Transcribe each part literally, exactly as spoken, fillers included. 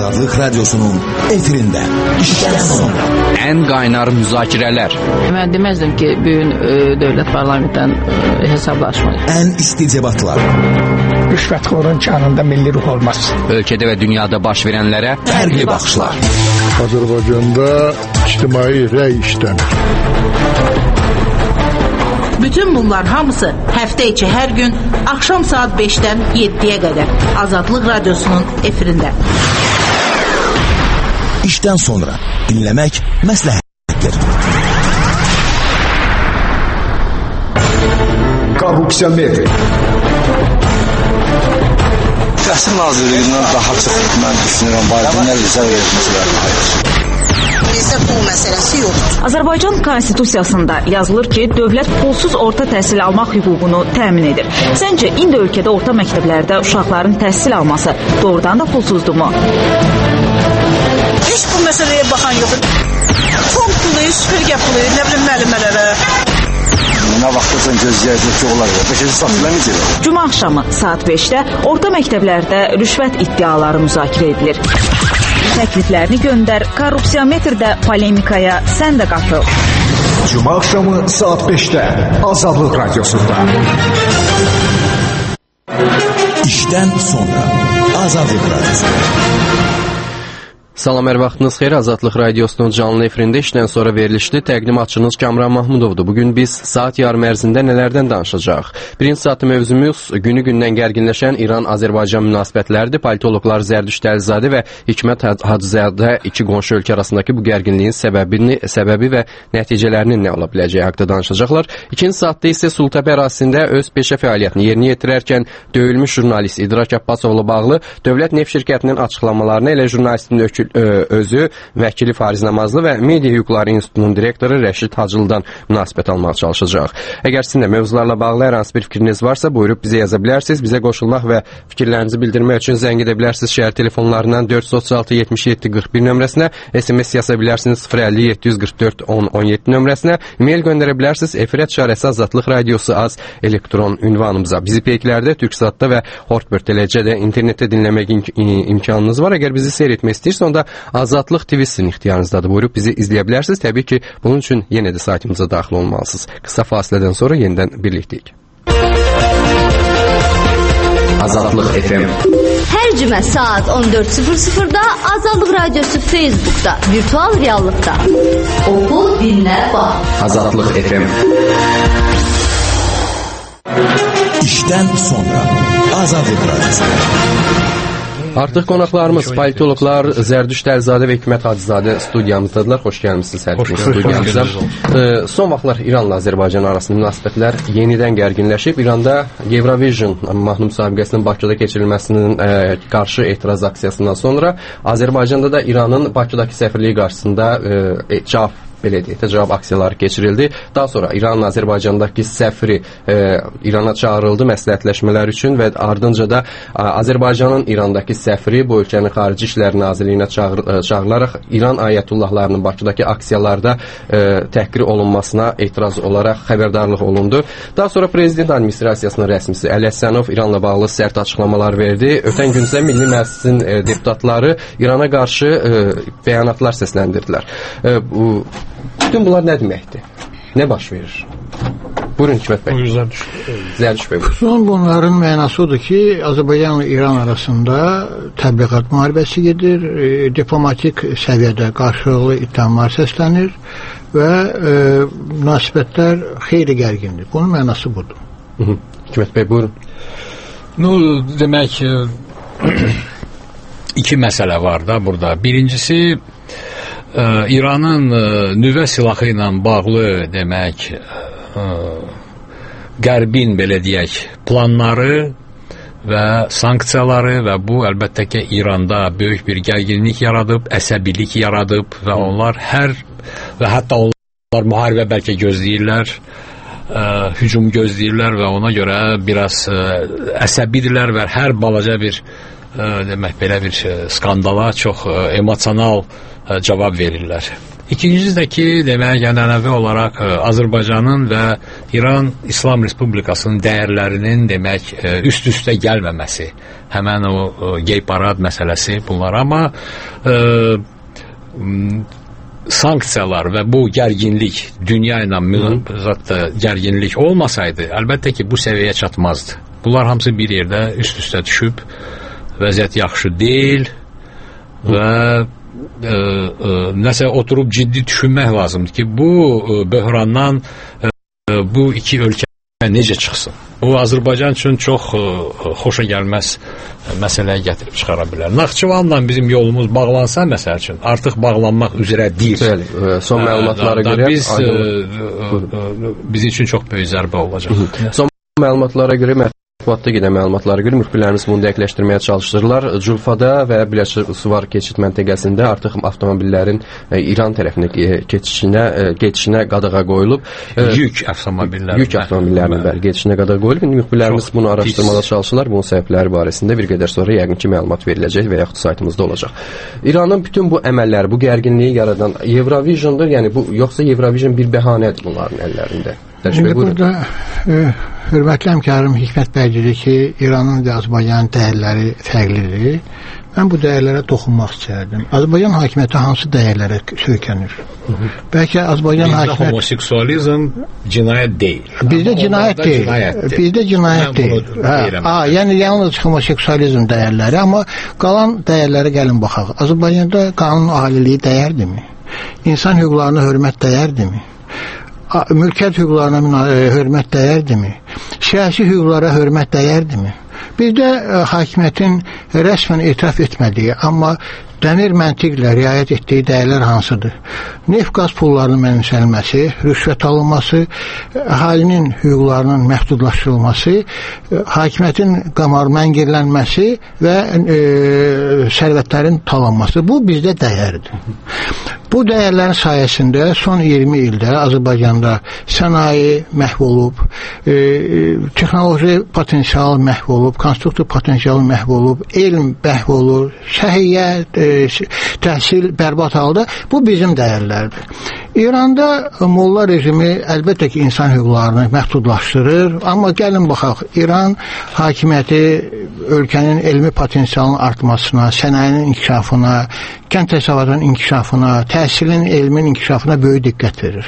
Azadlık Radyosu'nun efirinde. İşten sonra. En kaynar müzakirələr. Mən deməzdim ki, bugün e, dövlət parlamentdən e, hesablaşmayı. En isticebatlar. Rüşvətxorun canında milli ruh olmaz. Ölkədə və dünyada baş verənlərə Fərqli baxışlar. Azərbaycanda ictimai rəy işlənir. Bütün bunlar hamısı həftə içi hər gün axşam saat beşdən yeddiyə qədər Azadlıq Radyosu'nun efirində. İşten sonra dinlemek məsləhətdir. Korrupsiyametr. Təhsil Nazirliyindən daha çox mən düşünürəm, valideynlər icra etmişlər. Bizdə pul məsələsi yoxdur. Azərbaycan Konstitusiyasında yazılır ki, dövlət pulsuz orta təhsil almaq hüququnu təmin edir. Səncə, indi ölkədə orta məktəblərdə uşaqların təhsil alması doğrudan da pulsuzdurmu? Heç bu məsələyə baxan yoxdur. Fond pulu, süpürgə pulu, nə bilim müəllimələrə. Nə vaxtırsan gözləyəcək ki, olar. Beşinci saatlar necə? Cuma axşamı saat beşdə orta məktəblərdə rüşvət iddiaları müzakirə edilir. Təkliflərini göndər, korrupsiyametrdə polemikaya sən də qatıl. Cuma axşamı saat beşdə Azadlıq Radyosu'nda. İşten sonra Azadlıq Radyosu'nda. Salam, hər vaxtınız xeyir. Azadlıq Radyosu'nun canlı efirində işdən sonra verilişli təqdimatçınız Kamran Mahmudovdur. Bugün biz saat yarım ərzində nələrdən danışacağıq? Birinci saatı mövzumuz günü-gündən gərginləşən İran-Azərbaycan münasibətləridir. Politologlar Zərdüşt Əlizadə və Hikmət Hacızadə iki qonşu ölkə arasındakı bu gərginliyin səbəbini, səbəbi və nəticələrinin nə ola biləcəyi haqqında danışacaqlar. İkinci saatda isə Sultəpə ərazisində öz peşə fəaliyyətini yerinə yetirərkən döyülmüş jurnalist İdrak Abbasovla bağlı Dövlət Neft Şirkətinin açıqlamalarını elə jurnalistin ökül özü, vəkili Fariz Namazlı və Media Hüquqları İnstitutunun direktoru Rəşid Hacılıdan münasibət almağa çalışacaq. Əgər sizin də mövzularla bağlı hər hansı bir fikriniz varsa, buyurub bizə yaza bilərsiniz. Bizə qoşulmaq və fikirlərinizi bildirmək üçün zəng edə bilərsiniz şəhər telefonlarından dörd yüz otuz altı yetmiş yeddi qırx bir nömrəsinə, S M S yaza bilərsiniz sıfır əlli yeddi yüz qırx dörd on on yeddi nömrəsinə, e-mail göndərə bilərsiniz efirət şarəsi Azadlıq Radiosu az elektron ünvanımıza. Bizi peyklərdə, Türksatda və Hortbird Teləcədə internetdə dinləmək imkanınız var. Əgər bizi seyr etmək istəyirsə, onda Azadlıq T V sizin ixtiyarınızdadır. Buyurub bizi izləyə bilərsiniz. Təbii ki, bunun üçün yenə də saytımıza daxil olmalısınız. Qısa fasilədən sonra yenidən birlikdəyik. Azadlıq F M. Hər cümə saat on dörd sıfır sıfırda Azadlıq Radyosu Facebook'da, virtual reallıqda. Oku, dinlə, bax. Azadlıq F M. İşten sonra Azadlıq Radyosu. Artıq qonaqlarımız politologlar Zərdüşt Əlizadə və Hikmət Hacızadə studiyamızdadılar. Xoş gəlmişsiniz hər ikiniz studiyamıza. E, son vaxtlar İranla Azərbaycan arasında münasibətlər yenidən gərginləşib. İranda Eurovision mahnı müsabiqəsinin Bakıda keçirilməsinin e, qarşı etiraz aksiyasından sonra Azərbaycanda da İranın Bakıdakı səfirliyi qarşısında e, cavab belə deyək, cavab aksiyaları keçirildi. Daha sonra İranın Azərbaycandakı səfiri e, İrana çağırıldı məsləhətləşmələr üçün və ardınca da a, Azərbaycanın İrandakı səfiri bu ölkənin Xarici İşlər Nazirliyinə çağır, e, çağırılaraq İran ayətullahlarının Bakıdakı aksiyalarda e, təhqir olunmasına etiraz olaraq xəbərdarlıq olundu. Daha sonra Prezident Administrasiyasının rəsmisi Əli Həsənov İranla bağlı sərt açıqlamalar verdi. Ötən gün isə Milli Məclisin e, deputatları İrana qarşı e, bəyanatlar səsləndirdilər. E, bu bütün bunlar nə deməkdir? Nə baş verir? Buyurun Hikmət bəy. Zərdüşt bəy. Son bunların mənası odur ki, Azərbaycan və İran arasında təbliğat müharibəsi gedir, e, diplomatik səviyyədə qarşılıqlı ittihamlar səslənir və e, münasibətlər xeyli gərgindir. Bunun mənası budur. Hı -hı. Hikmət bəy, buyurun. No, demək iki məsələ var da burada. Birincisi Ə, İranın ə, nüvə silahı ilə bağlı demək ə, Qərbin belə deyək planları və sanksiyaları və bu əlbəttə ki İranda böyük bir gərginlik yaradıb, əsəbilik yaradıb və onlar hər və hətta onlar müharibə bəlkə gözləyirlər, ə, hücum gözləyirlər və ona görə biraz ə, əsəbidirlər və hər balaca bir ə, demək belə bir ə, skandala çox ə, emosional cavab verirlər. İkincisi də ki, demək, ənənəvi olaraq ə, Azərbaycanın və İran İslam Respublikasının dəyərlərinin demək ə, üst-üstə gəlməməsi, həmən o ə, gey parad məsələsi bunlar, amma ə, sanksiyalar və bu gərginlik, dünya ilə münasibətdə gərginlik olmasaydı, əlbəttə ki, bu səviyyəyə çatmazdı. Bunlar hamısı bir yerdə üst-üstə düşüb, vəziyyət yaxşı deyil və ə, ə, nəsə oturub ciddi düşünmək lazımdır ki, bu ə, böhrandan ə, bu iki ölkə necə çıxsın? Bu Azərbaycan üçün çox ə, xoşa gəlməz məsələyə gətirib çıxara bilər. Naxçıvanla bizim yolumuz bağlansa, məsəl üçün, artıq bağlanmaq üzrə deyil. Bəli, son məlumatlara da, görə biz, ə, ə, ə, biz üçün çox böyük zərbə olacaq. Son məlumatlara görə mətbuatda gedən məlumatlara görə müxbirlərimiz bunu dəqiqləşdirməyə çalışdırırlar. Culfada və Biləsuvar keçid məntəqəsində artıq avtomobillərin e, İran tərəfinə keçişinə, e, keçişinə qadağa qoyulub. E, yük avtomobillərinin. Yük avtomobillərinin bəli, keçişinə qadağa qoyulub. İndi müxbirlərimiz bunu araşdırmağa çalışırlar. Bunun səbəbləri barəsində bir qədər sonra yəqin ki, məlumat veriləcək və yaxud saytımızda olacaq. İranın bütün bu əməlləri, bu gərginliyi yaradan Eurovision'dur, yəni bu yoxsa Eurovision bir bəhanədir bunların əllərində? İndi burada e, hörmətli həmkarım Hikmət bəy dedi ki, İranın və Azərbaycanın dəyərləri fərqlidir. Mən bu dəyərlərə toxunmaq istərdim. Azərbaycan hakimiyyəti hansı dəyərlərə söykənir? Bəlkə Azərbaycan Bizdə hakimiyyəti... homoseksualizm cinayət deyil. Bizdə cinayət deyil. Cinayətdir. Bizdə cinayət deyil. Hə, ha, yəni yalnız homoseksualizm dəyərləri, amma qalan dəyərlərə gəlin baxaq. Azərbaycanda qanun aliliyi dəyərdirmi? İnsan hüquqlarına hörmət dəyərdirmi? Mülkiyyət hüquqlarına hörmət dəyərdirmi? Siyasi hüquqlara hörmət dəyərdirmi? Bizdə hakimiyyətin rəsmən etiraf etmədiyi, amma dəmir məntiqlə riayət etdiyi dəyərlər hansıdır? Neft qaz pullarının mənimsənilməsi, rüşvət alınması, əhalinin hüquqlarının məhdudlaşdırılması, hakimiyyətin qamar məngirlənməsi və e, sərvətlərin talanması. Bu bizdə dəyərdir. Bu dəyərlərin sayəsində son iyirmi ildə Azərbaycanda sənaye məhv olub, e, texnoloji potensial məhv olub, konstruktiv potensial məhv olub, elm məhv olub, səhiyyə, e, təhsil bərbad halda. Bu bizim dəyərlərdir. İranda molla rejimi əlbəttə ki, insan hüquqlarını məhdudlaşdırır, amma gəlin baxaq, İran hakimiyyəti ölkənin elmi potensialının artmasına, sənayenin inkişafına, kənd təsərrüfatının inkişafına, təhsilin, elmin inkişafına böyük diqqət verir.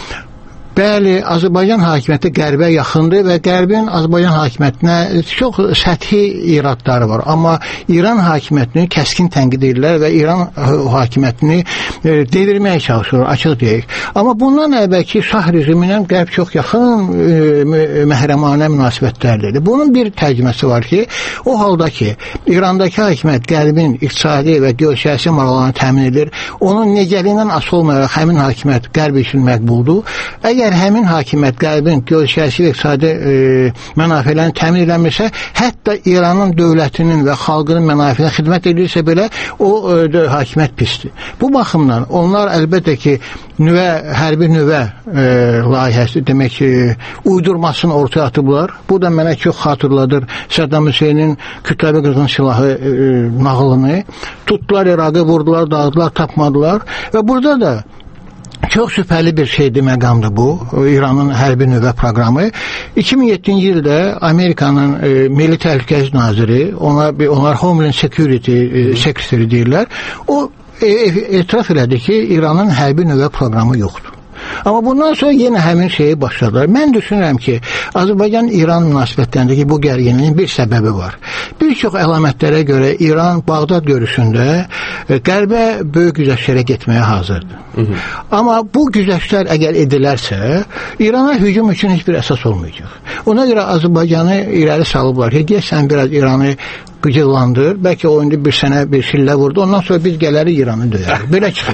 Bəli, Azərbaycan hakimiyyəti qərbə yaxındır və qərbin Azərbaycan hakimiyyətinə çox səthi iradları var. Amma İran hakimiyyətini kəskin tənqid edirlər və İran hakimiyyətini e, devirməyə çalışır, açıq deyək. Amma bundan əvvəlki şah rejimi ilə qərb çox yaxın e, məhrəmanə münasibətlərdir. Bunun bir tərcüməsi var ki, o halda ki, İrandakı hakimiyyət qərbin iqtisadi və geosiyasi maraqlarını təmin edir, onun necəliyindən asılı olmayaraq həmin hakimiyyət qərb üçün məqbuldur. Əgər həmin hakimiyyət qərbin geosiyasi və iqtisadi e, mənafələrini təmin edilmirsə, hətta İranın dövlətinin və xalqının mənafəyə xidmət edirsə belə, o e, hakimiyyət pisdir. Bu baxımdan onlar əlbəttə ki, nüvə, hərbi nüvə e, layihəsi, demək ki, uydurmasını ortaya atıblar. Bu da mənə çox xatırladır Saddam Hüseynin kütləvi qızğın silahı e, nağılını. Tutdular İraqı, vurdular, dağıdılar, tapmadılar və burada da çox şübhəli bir şeydir, məqamdır bu, İranın hərbi nüvə proqramı. iki min yeddinci ildə Amerikanın e, Milli Təhlükəsizlik naziri, ona, onlar Homeland Security e, Secretary deyirlər, o e, etiraf elədi ki, İranın hərbi nüvə proqramı yoxdur. Amma bundan sonra yenə həmin şeyi başladılar. Mən düşünürəm ki, Azərbaycan-İran münasibətlərindəki bu gərginliyin bir səbəbi var. Bir çox əlamətlərə görə İran Bağdad görüşündə e, qərbə böyük güzəştlərə getməyə hazırdır. Hı -hı. Amma bu güzəştlər əgər edilərsə, İrana hücum üçün heç bir əsas olmayacaq. Ona görə Azərbaycanı irəli salıblar ki, deyəsən biraz İranı qıcıqlandır, bəlkə o indi bir sənə bir şillə vurdu, ondan sonra biz gələrik İranı döyərik. Belə çıxır.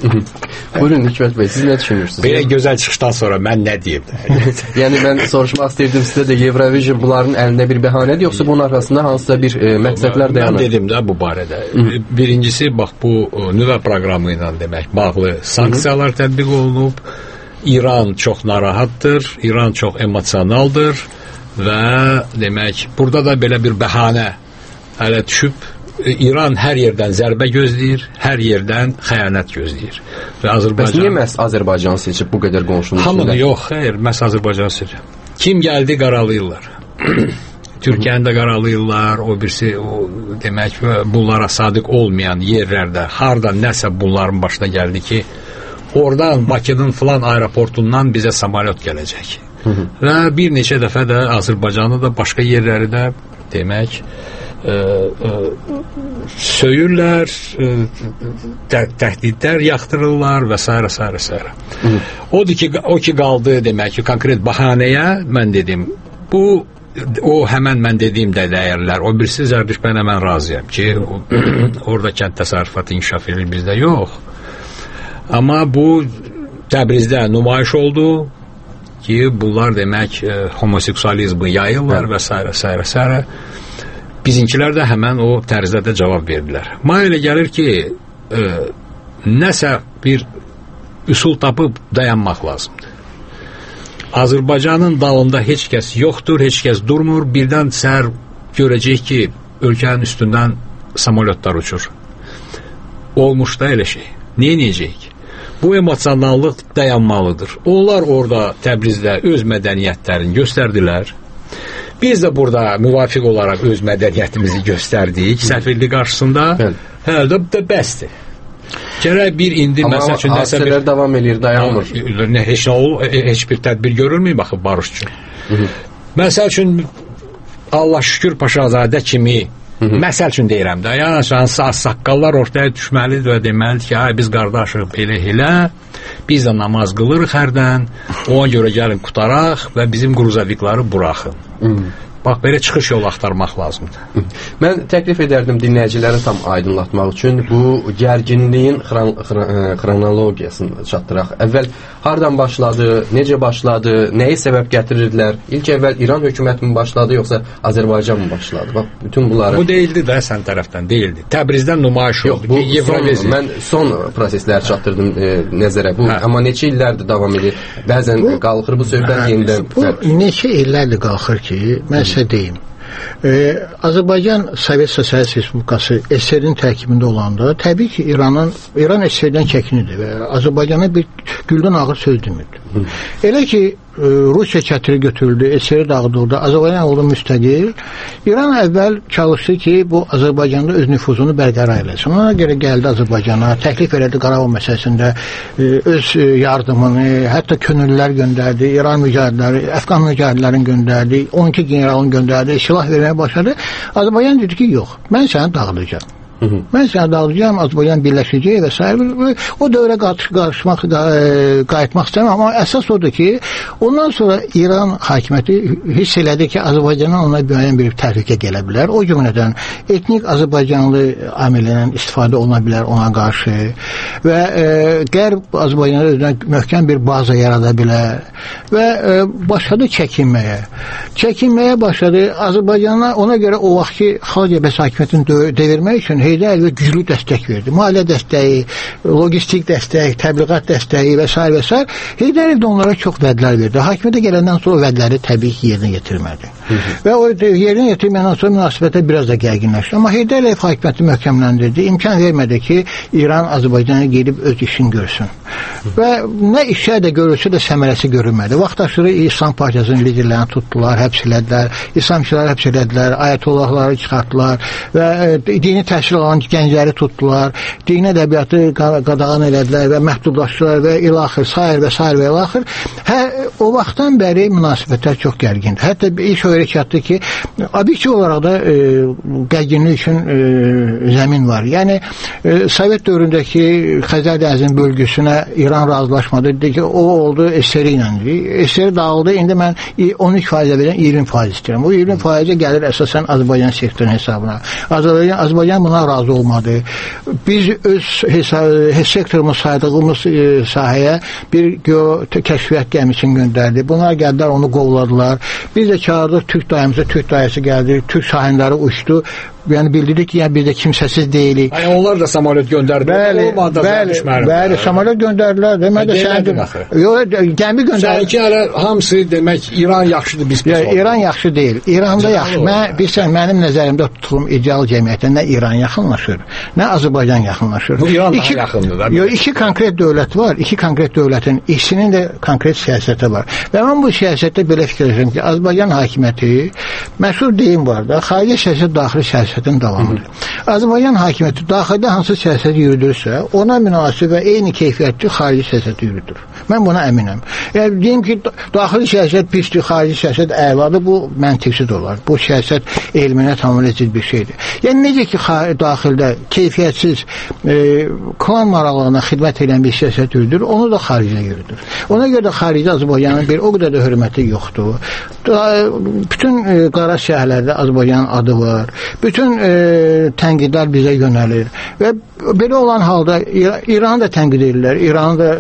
Buyurun Hikmət bəy, siz nə düşünürsünüz? Belə gözəl çıxışdan sonra mən nə deyim? Yəni mən soruşmaq istəyirdim sizə də, Eurovision bunların əlində bir bəhanədir, yoxsa bunun arasında hansısa bir e, məqsədlər dayanır? Mən dedim də bu barədə. Hı-hı. Birincisi, bax bu nüvə proqramı ilə demək bağlı sanksiyalar Hı-hı. tətbiq olunub. İran çox narahatdır, İran çox emosionaldır və demək burada da belə bir bəhanə hələ düşüb İran hər yerdən zərbə gözləyir, hər yerdən xəyanət gözləyir. Və Azərbaycan... Bəs niyə məhz Azərbaycanı seçib bu qədər qonşunun içində? Hamını yox, xeyr, məhz Azərbaycanı seçib. Kim gəldi qaralayırlar. Türkiyəni də qaralayırlar, o birisi, o, demək, bunlara sadiq olmayan yerlərdə, harada nəsə bunların başına gəldi ki, oradan Bakının filan aeroportundan bizə samolyot gələcək. Hı -hı. Və bir neçə dəfə də Azərbaycanı da başqa yerləri də demək ə, ə, söyürlər, ə, tə, təhdidlər yaxdırırlar və s. s. s. Odur ki, o ki qaldı demək ki, konkret bahanəyə mən dedim, bu o həmən mən dediyim də dəyərlər, o birisi Zərdüştbəylə mən razıyam ki, o, orada kənd təsərrüfatı inkişaf edir, bizdə yox. Amma bu Təbrizdə nümayiş oldu ki, bunlar demək e, homoseksualizmi yayırlar və s. s. s. Bizinkilər də həmən o tərzdə də cavab verdilər. Mənə elə gəlir ki, e, nəsə bir üsul tapıb dayanmaq lazımdır. Azərbaycanın dalında heç kəs yoxdur, heç kəs durmur. Birdən səhər görəcək ki, ölkənin üstündən samolyotlar uçur. Olmuş da elə şey. Niyə neyəcək? Bu emosionallıq dayanmalıdır. Onlar orada Təbrizdə öz mədəniyyətlərini göstərdilər. Biz də burada müvafiq olaraq öz mədəniyyətimizi göstərdik səfirlik qarşısında. Hə, də, də bəsdir. Gərək bir indi amma məsəl üçün nəsə bir... Amma davam edir, dayanmır. Nə, heç, nə ol, heç bir tədbir görülmür, baxıb barış üçün. Hı -hı. Məsəl üçün Allah şükür Paşazadə kimi Hı -hı. Məsəl üçün deyirəm də, yəni saqqallar ortaya düşməlidir və deməlidir ki, ay biz qardaşıq belə elə, biz də namaz qılırıq hərdən, ona görə gəlin qutaraq və bizim qruzavikları buraxın. Hı -hı. Bax, belə çıxış yolu axtarmaq lazımdır. Hı. Mən təklif edərdim dinləyiciləri tam aydınlatmaq üçün bu gərginliyin xron xron xronologiyasını çatdıraq. Əvvəl hardan başladı, necə başladı, nəyi səbəb gətirirdilər? İlk əvvəl İran hökuməti mi başladı, yoxsa Azərbaycan mı başladı? Bax, bütün bunları... Bu deyildi də sən tərəfdən, deyildi. Təbrizdən nümayiş oldu. Bu son, mən son prosesləri çatdırdım e, nəzərə. Bu, hə. Amma neçə illərdir davam edir? Bəzən bu, qalxır bu söhbət hə, yenidən... Bu neçə illərdir qalxır ki, mən deyim. Ee, Azərbaycan Sovet Sosialist Respublikası S S R-in tərkibində olanda təbii ki, İranın İran S S R-dən çəkinirdi və Azərbaycana bir güldən ağır söz demirdi. Hı. Elə ki, Rusiya çətiri götürüldü, S S R dağıdıldı, Azərbaycan oldu müstəqil. İran əvvəl çalışdı ki, bu Azərbaycanda öz nüfuzunu bərqərar eləsin. Ona görə gəldi Azərbaycana, təklif elədi Qarabağ məsələsində öz yardımını, hətta könüllülər göndərdi, İran mücahidləri, Əfqan mücahidlərini göndərdi, on iki generalını göndərdi, silah verməyə başladı. Azərbaycan dedi ki, yox, mən səni dağıdacağım. Hı -hı. Mən səni dağıdacağım, Azərbaycan birləşəcək və s. O dövrə qarışmaq, qayıtmaq istəməm, amma əsas odur ki, ondan sonra İran hakimiyyəti hiss elədi ki, Azərbaycanın ona müəyyən bir təhlükə gələ bilər. O cümlədən etnik Azərbaycanlı amillərindən istifadə oluna bilər ona qarşı və e, Qərb Azərbaycanda özünə möhkəm bir baza yarada bilər və e, başladı çəkinməyə. Çəkinməyə başladı. Azərbaycana ona görə o vaxtki xalq cəbhəsi hakimiyyətini devirmək üçün Heydər Əliyev güclü dəstək verdi. Maliyyə dəstəyi, logistik dəstək, təbliğat dəstəyi və s. və s. Heydər Əliyev də onlara çox vədlər verdi. Hakimiyyətə gələndən sonra vədləri təbii ki, yerinə yetirmədi. Hı -hı. Və o yerinə yetirməyəndən sonra münasibətə biraz da gərginləşdi. Amma Heydər Əliyev hakimiyyəti möhkəmləndirdi. İmkan vermədi ki, İran Azərbaycana gedib öz işini görsün. Hı -hı. Və nə işlər də görülsə də səmərəsi görünmədi. Vaxtaşırı İslam Partiyasının liderlərini tutdular, həbs elədilər, İslamçıları həbs elədilər, ayətollahları çıxartdılar və e, dini təhsil alan gəncləri tutdular, dini ədəbiyyatı qadağan elədilər və məhdudlaşdılar və ilaxır, sair və sair və ilaxır. Hə, o vaxtdan bəri münasibətlər çox gərgindir. Hətta iş o yerə çatdı ki, obyektiv olaraq da e, gərginlik üçün e, zəmin var. Yəni, e, Sovet dövründəki Xəzər dənizinin bölgüsünə İran razılaşmadı. Dedi ki, o oldu S S R ilə. S S R dağıldı. İndi mən on üç faizə verən iyirmi faiz istəyirəm. O iyirmi faizə gəlir əsasən Azərbaycan sektorunun hesabına. Azərbaycan, Azərbaycan buna razı olmadı. Biz öz sektorumuz saydığımız e, sahəyə bir kəşfiyyat gəmisini göndərdi. Bunlar gəldilər, onu qovladılar. Biz də çağırdıq Türk dayımıza, Türk dayısı gəldi, Türk şahinləri uçdu. yəni bildirdik ki, yəni biz də kimsəsiz deyilik. Ay onlar da samolyot göndərdilər. Bəli, bəli, bəli, samolyot göndərdilər. Demək də sən yox, gəmi göndərdilər. Sanki hələ hamısı demək İran yaxşıdır biz pis olduq. İran yaxşı deyil. İranda yaxşı. Mən bilirsən mənim nəzərimdə tutduğum ideal cəmiyyətə nə İran yaxınlaşır, nə Azərbaycan yaxınlaşır. Bu İran daha yaxındır da. Yox, iki konkret dövlət var. İki konkret dövlətin ikisinin də konkret siyasəti var. Və mən bu siyasətdə belə fikirləşirəm ki, Azərbaycan hakimiyyəti məşhur deyim var da, xarici siyasət daxili siyasətin davamıdır. Azərbaycan hakimiyyəti daxildə hansı siyasət yürüdürsə, ona münasib və eyni keyfiyyətli xarici siyasəti yürüdür. Mən buna əminəm. Yəni deyim ki, daxili siyasət pisdir, xarici siyasət əladır, bu məntiqsiz olar. Bu siyasət elminə tamamilə zidd bir şeydir. Yəni necə ki, daxildə keyfiyyətsiz e, klan maraqlarına xidmət edən bir siyasət yürüdür, onu da xaricdə yürüdür. Ona görə də xarici Azərbaycanın bir o qədər də hörməti yoxdur. Bütün e, qara siyahılarda Azərbaycanın adı var. Bütün e, tənqidlər bizə yönəlir. Və belə olan halda İranı da tənqid edirlər. İranın da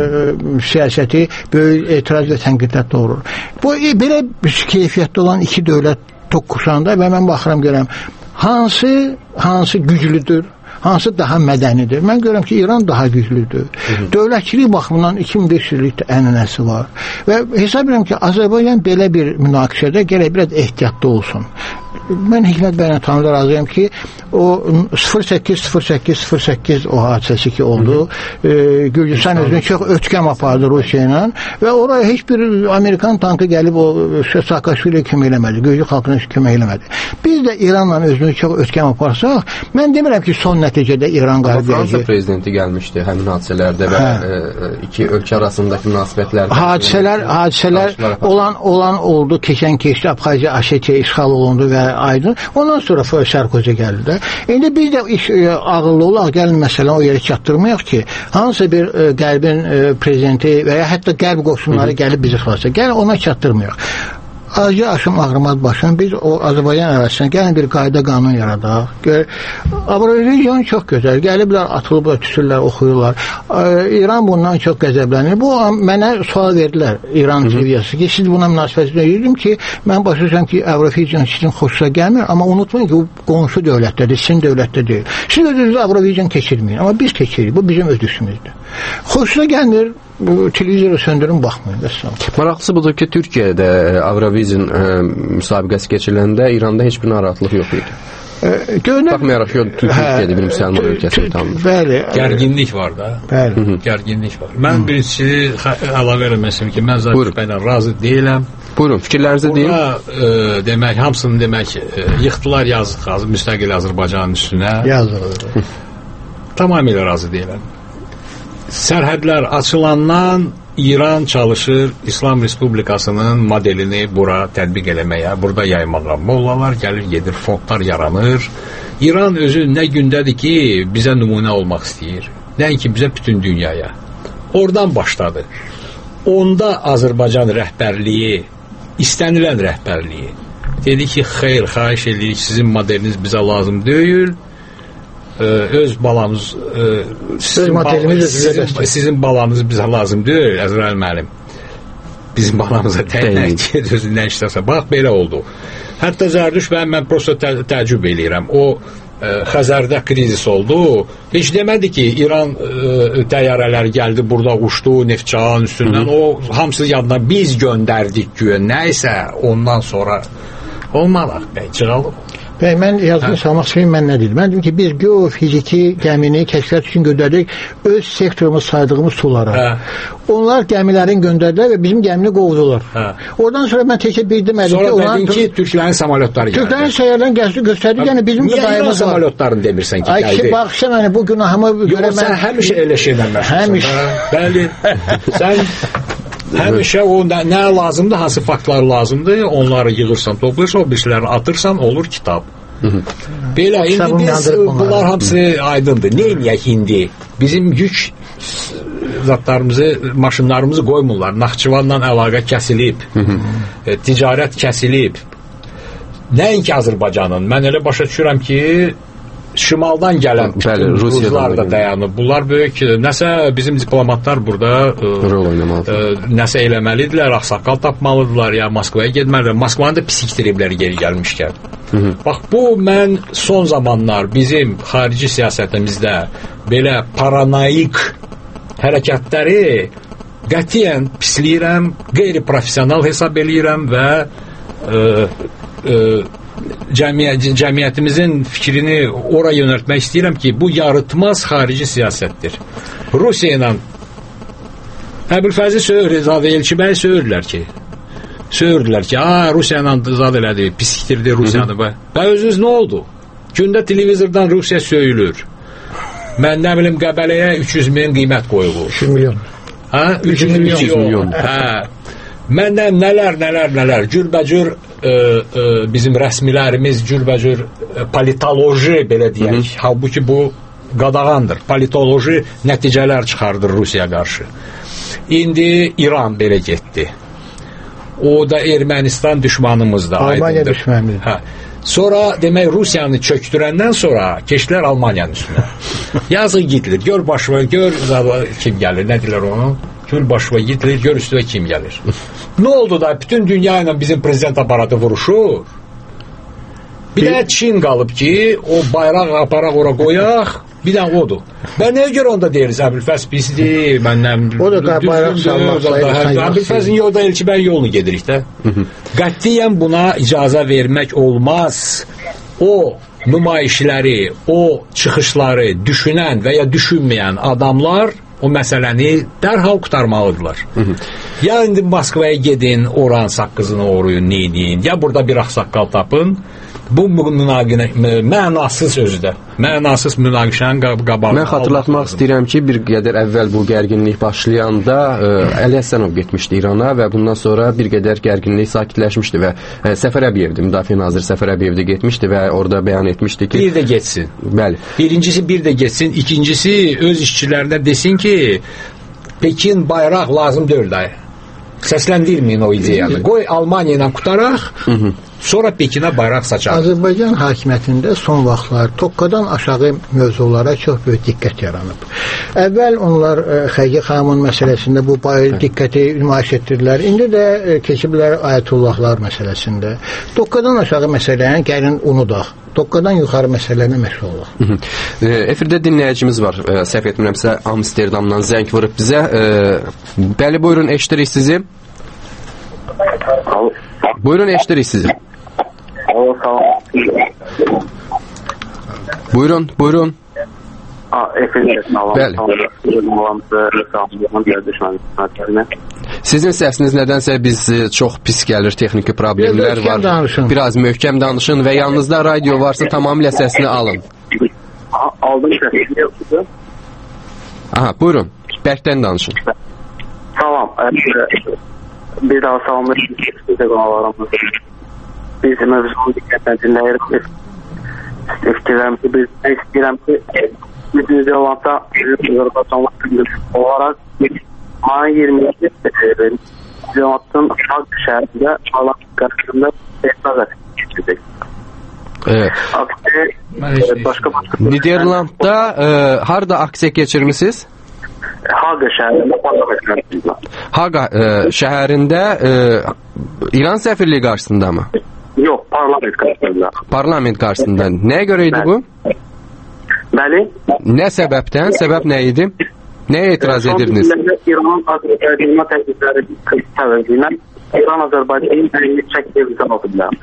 e, siyasəti böyük etiraz və tənqidlər doğurur. Bu e, belə keyfiyyətli olan iki dövlət toqquşanda və mən baxıram görəm hansı hansı güclüdür, hansı daha mədənidir. Mən görürəm ki, İran daha güclüdür. Dövlətçilik baxımından iki min beş yüzlük ənənəsi var. Və hesab edirəm ki, Azərbaycan belə bir münaqişədə gərək biraz ehtiyatlı olsun. Mən Hikmət bəylə tamamilə razıyam ki, o sıfır səkkiz sıfır səkkiz sıfır səkkiz o hadisəsi ki oldu. E, Gürcistan özünü çox ötkəm apardı Rusiya ilə və oraya heç bir Amerikan tankı gəlib o Saakashvili kömək eləmədi. Gürcü xalqına kömək eləmədi. Biz də İranla özünü çox ötkəm aparsaq, mən demirəm ki, son nəticədə İran qalib gələcək. Fransa prezidenti gəlmişdi həmin hadisələrdə və hə. iki ölkə arasındakı münasibətlərdə. Hadisələr, hadisələr olan olan oldu, keçən keçdi, Abxaziya, Osetiya işğal olundu və aydın. Ondan sonra Sarkozy gəldi də. İndi biz də iş, e, ağıllı olaq, gəlin məsələn o yerə çatdırmayaq ki, hansı bir e, qərbin e, prezidenti və ya hətta qərb qoşunları gəlib bizi xilas edir. Gəlin ona çatdırmayaq. Azca aşım ağrımaz başın, biz o Azərbaycan ərazisində gəlin bir qayda qanun yaradaq. Avroviziyon çox gözəl, gəliblər, atılıblar, tüsürlər, oxuyurlar. İran bundan çox qəzəblənir. Bu mənə sual verdilər İran televiziyası ki, siz buna münasibətini deyirdim ki, mən başlayacağım ki, Avroviziyon sizin xoşunuza gəlmir, amma unutmayın ki, bu qonşu dövlətdədir, sizin dövlətdə deyil. Siz özünüzü Avroviziyon keçirməyin, amma biz keçirik, bu bizim öz düşümüzdür. Xoşunuza gəlmir, bu televizoru söndürün, baxmayın. Maraqlısı budur ki, Türkiyədə Avroviziyon müsabiqəsi keçiriləndə İranda heç bir narahatlıq yox idi. Baxmayaraq ki, Türkiyədə bir müsəlman ölkəsi tanınır. Bəli. Gərginlik var da. Bəli. Gərginlik var. Mən birincisi əlavə eləməsim ki, mən zaten razı deyiləm. Buyurun, fikirlərinizi deyin. Burada e, demək, hamısını demək, e, yıxdılar yazıq, müstəqil Azərbaycanın üstünə. Yazıq. Tamamilə razı deyiləm. Sərhədlər açılandan İran çalışır İslam Respublikasının modelini bura tətbiq eləməyə, burada yaymağa. Mollalar gəlir, gedir, fondlar yaranır. İran özü nə gündədir ki, bizə nümunə olmaq istəyir. Nəinki bizə bütün dünyaya. Oradan başladı. Onda Azərbaycan rəhbərliyi, istənilən rəhbərliyi dedi ki, xeyr, xahiş edirik, sizin modeliniz bizə lazım deyil. Öz balamız sizin, bal sizin, sizin balanız bizə lazım deyil, Əzrail müəllim. Bizim balamıza təyin ki, özündən işləsə. Bax, belə oldu. Hətta Zərdüş və mən prosta tə təəccüb eləyirəm. O ə, Xəzərdə krizis oldu. Heç demədi ki, İran ə, təyyarələri gəldi, burada uçdu, neftçağın üstündən. Hı -hı. O hamısı yadına biz göndərdik güya. Nəysə ondan sonra olmalaq bəy, çıxalım. Bəy, mən yazını salmaq istəyim, mən nə dedim? Mən dedim ki, biz geofiziki gəmini kəşfiyyat üçün göndərdik öz sektorumuz saydığımız sulara. Hə. Onlar gəmilərin göndərdilər və bizim gəmini qovdular. Hə. Oradan sonra mən təkə bir demədim ki, onlar... Sonra dedin ki, Türklərin samolyotları gəldi. Türklərin səyərlərini göstərdik, yəni bizim niyə İran samolyotlarını demirsən ki, gəldi? Ay ki, bax, sən yəni bu günahımı görə mən... Sən həmişə elə şeydən məşğulsun. Həmişə. Bəli, sən... Həmişə o nə, nə lazımdır, hansı faktlar lazımdır, onları yığırsan, toplayırsan, o birisilərini atırsan, olur kitab. Hı -hı. Belə, indi biz, bunlar hamısı aydındır. Neyniyək indi? Bizim yük zatlarımızı, maşınlarımızı qoymurlar. Naxçıvanla əlaqə kəsilib, Hı -hı. E, ticarət kəsilib. Nəinki Azərbaycanın. Mən elə başa düşürəm ki, şimaldan gələn Bəli, Ruslar da dayanıb. Bunlar böyük, nəsə bizim diplomatlar burada rol oynamalıdır. Nəsə eləməlidirlər, ağsaqqal tapmalıdırlar, ya Moskvaya getməlidirlər. Moskvanı da pisikdiriblər geri gəlmişkən. Hı -hı. Bax, bu mən son zamanlar bizim xarici siyasətimizdə belə paranoik hərəkətləri qətiyyən pisləyirəm, qeyri-professional hesab eləyirəm və e, e, cəmiyyət, cəmiyyətimizin fikrini ora yönəltmək istəyirəm ki, bu yarıtmaz xarici siyasətdir. Rusiya ilə Əbülfəzi söyür, Zadə Elçibəy söyürlər ki, söyürdülər ki, aa, Rusiya ilə zad elədi, pisikdirdi Rusiyanı. Və özünüz nə oldu? Gündə televizordan Rusiya söyülür. Mən nə bilim, Qəbələyə üç yüz min qiymət qoyulur. üç yüz milyon. Hə? üç yüz milyon. Hə. Məndən nələr, nələr, nələr. Cürbəcür e, e, bizim rəsmilərimiz cürbəcür e, politoloji, belə deyək. Hı -hı. Halbuki bu qadağandır. Politoloji nəticələr çıxardır Rusiya qarşı. İndi İran belə getdi. O da Ermənistan düşmanımızdır. Almanya düşmanımızdır. Hə. Sonra demək Rusiyanı çöktürəndən sonra keçdilər Almaniyanın üstünə. Yazıq Hitler, gör başına, gör kim gəlir, nə deyirlər onu? Gör başına Hitler, gör üstünə kim gəlir. Nə oldu da bütün dünya ilə bizim prezident aparatı vuruşur? Bir də Çin qalıb ki, o bayraq aparaq ora qoyaq, bir də odur. Və nəyə görə onda deyiriz, Əbülfəz pisdir, məndən... O da bayraq salmaq. Əbülfəzin yolda Elçibən yolunu gedirik də. Qətiyyən buna icazə vermək olmaz. O nümayişləri, o çıxışları düşünən və ya düşünməyən adamlar o məsələni dərhal qutarmalıdırlar. Ya indi Moskvaya gedin, oran saqqızını oruyun, neyin, ya burada bir ağsaqqal tapın. Bu münaqişə mənasız özü də. Mənasız münaqişənin qabağını. Mən xatırlatmaq istəyirəm ki, bir qədər əvvəl bu gərginlik başlayanda Əli Həsənov getmişdi İrana və bundan sonra bir qədər gərginlik sakitləşmişdi və Səfər Əbiyevdir, Müdafiə naziri Səfər Əbiyev də getmişdi və orada bəyan etmişdi ki, bir də getsin. Bəli. Birincisi bir də getsin, ikincisi öz işçilərinə desin ki, Pekin bayraq lazım deyil də. Səsləndirməyin o ideyanı. Qoy Almaniya ilə qutaraq, sonra Pekinə bayraq saçaq. Azərbaycan hakimiyyətində son vaxtlar Tokkadan aşağı mövzulara çox böyük diqqət yaranıb. Əvvəl onlar Xəgi xanımın məsələsində bu diqqəti nümayiş etdirdilər. İndi də keçiblər Ayətullahlar məsələsində. Tokkadan aşağı məsələni gəlin unudaq. Tokkadan yuxarı məsələlərlə məşğul olaq. Efirdə dinləyicimiz var. Səhv etmirəmsə Amsterdamdan zəng vurub bizə. Bəli, buyurun, eşidirik sizi. Buyurun, eşidirik sizi. Buyurun, buyurun. Bəli. Sizin səsiniz nədənsə biz çox pis gəlir, texniki problemlər var. Danışın. Biraz möhkəm danışın və yanınızda radio varsa tamamilə səsini alın. Aldım səsini yoxdur. Aha, buyurun. Bərkdən danışın. Tamam. Bir daha salamlayın. Sizə qonalarımız. Biz mövzunu diqqətlə dinləyirik. İstəyirəm ki, biz istəyirəm ki, biz olanda Azərbaycanlı olaraq ayın iyirmi iki Cemaatın Xalq şəhərində Allah qarşısında ehtiraz edəcək. Niderlandda e, harda aksiya keçirmisiniz? Haqa şəhərində parlament qarşısında. Haqa e, şəhərində e, İran səfirliyi qarşısında mı? Yox, parlament qarşısında. Parlament qarşısında. Nəyə görə idi bu? Bəli. Nə səbəbdən? Səbəb nə idi? Nəyə etiraz edirdiniz? İranın Azərbaycanına təklifləri səbəbindən İran Azərbaycanın əlini çəkdiyi bizdən oxudular.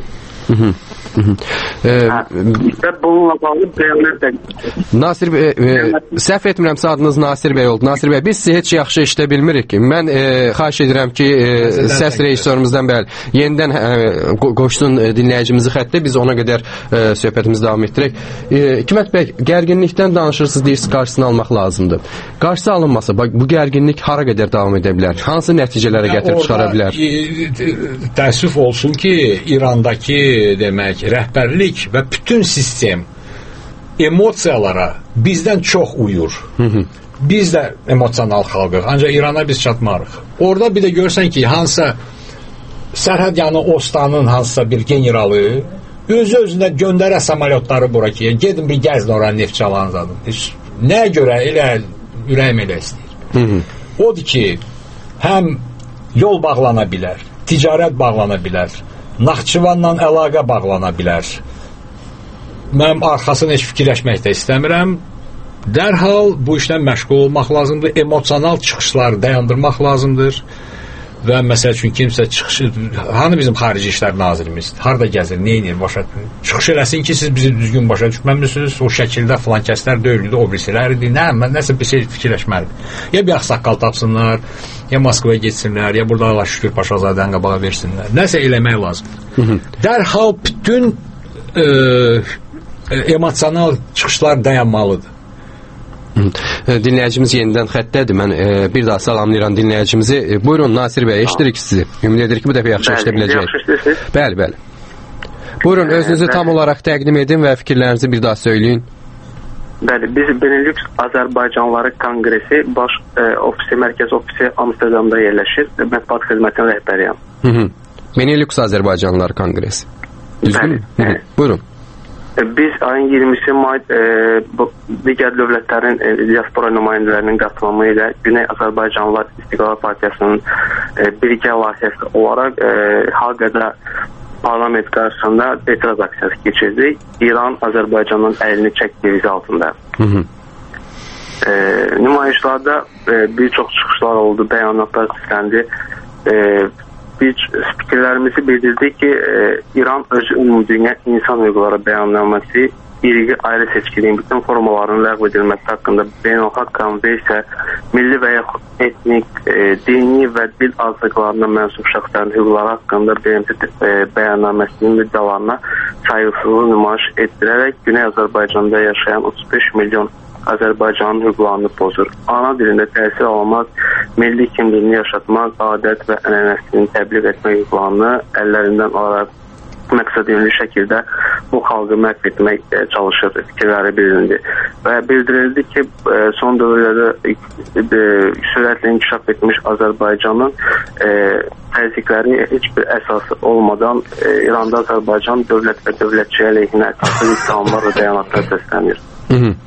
Və bununla bağlı bəyanlar təklif. Nasir bəy, e, səhv etmirəmsə adınız Nasir bəy oldu. Nasir bəy, biz sizi heç yaxşı işdə bilmirik ki. Mən e, xahiş edirəm ki, e, səs rejissorumuzdan bəli, yenidən e, qoşsun e, dinləyicimizi xəttə, biz ona qədər e, söhbətimizi davam etdirək. E, Hikmət bəy, gərginlikdən danışırsınız, deyirsiniz, qarşısını almaq lazımdır. Qarşısı alınmasa, bu gərginlik hara qədər davam edə bilər? Hansı nəticələrə gətirib çıxara bilər? E, təəssüf olsun ki, İrandakı demək, rəhbərlik və bütün sistem emosiyalara bizdən çox uyur. Hı -hı. Biz də emosional xalqıq, ancaq İrana biz çatmarıq. Orada bir də görsən ki, hansısa sərhəd yanı Ostanın hansısa bir generalı özü özünə göndərə samolyotları bura ki, gedin bir gəzin ora neft çalan zadım. Nəyə görə elə ürəyim elə istəyir. Hı -hı. Odur ki, həm yol bağlana bilər, ticarət bağlana bilər, Naxçıvanla əlaqə bağlana bilər. Mənim arxasını heç fikirləşmək də istəmirəm. Dərhal bu işlə məşğul olmaq lazımdır, emosional çıxışları dayandırmaq lazımdır. Və məsəl üçün kimsə çıxışı, hani bizim xarici işlər nazirimiz, harada gəzir, nə edir, başa çıxış eləsin ki, siz bizi düzgün başa düşməmisiniz, o şəkildə filan kəslər döyüldü, o birisilər idi, nə, mən nəsə bir şey fikirləşməlidir. Ya bir ağsaqqal tapsınlar, ya Moskvaya getsinlər, ya burada Allah şükür Paşazadənin qabağa versinlər. Nəsə eləmək lazımdır. Dərhal bütün e, emosional çıxışlar dayanmalıdır. Dinləyicimiz yenidən xəttədir. Mən e, bir daha salamlayıram dinləyicimizi. E, buyurun Nasir bəy, eşidirik sizi. Ümid edirik ki, bu dəfə yaxşı eşidə biləcəyik. Bəli, bəli. Buyurun, özünüzü tam olaraq təqdim edin və fikirlərinizi bir daha söyləyin. Bəli, biz Benelux Azərbaycanlıları Konqresi baş e, ofisi, mərkəz ofisi Amsterdamda yerləşir. Mətbuat xidmətinin rəhbəriyəm. Hı -hı. Benelux Azərbaycanlıları Konqresi. Düzgün mü? Bəli. Buyurun. Biz ayın iyirmisi may e, bu, digər dövlətlərin e, diaspora nümayəndələrinin qatılımı ilə Güney Azərbaycanlılar İstiqlal Partiyasının e, birgə layihəsi olaraq e, Haqada parlament qarşısında etiraz aksiyası keçirdik. İran Azərbaycanın əlini çək devizi altında. Hı -hı. E, nümayişlərdə e, bir çox çıxışlar oldu, bəyanatlar istəndi. E, Biz fikirlərimizi bildirdik ki, e, İran öz ümumdünya insan hüquqları bəyannaməsi irqi ayrı seçkiliyin bütün formalarının ləğv edilməsi haqqında beynəlxalq konvensiya, milli və yaxud etnik, e, dini və dil azlıqlarına mənsub şəxslərin hüquqları haqqında B M T e, bəyannaməsinin müddəalarına sayğısızlığı nümayiş etdirərək Güney Azərbaycanda yaşayan otuz beş milyon Azərbaycanın hüquqlarını pozur. Ana dilində təhsil almaq, milli kimliyini yaşatmaq, adət və ənənəsini təbliğ etmək hüquqlarını əllərindən alaraq məqsədli şəkildə bu xalqı məhv etmək e, çalışır, fikirləri bildirildi. Və bildirildi ki, e, son dövrlərdə e, sürətlə inkişaf etmiş Azərbaycanın e, təzyiqləri heç bir əsası olmadan e, İranda Azərbaycan dövlət və dövlətçi əleyhinə əsaslı ittihamlar və bəyanatlar səslənir. Hı -hı.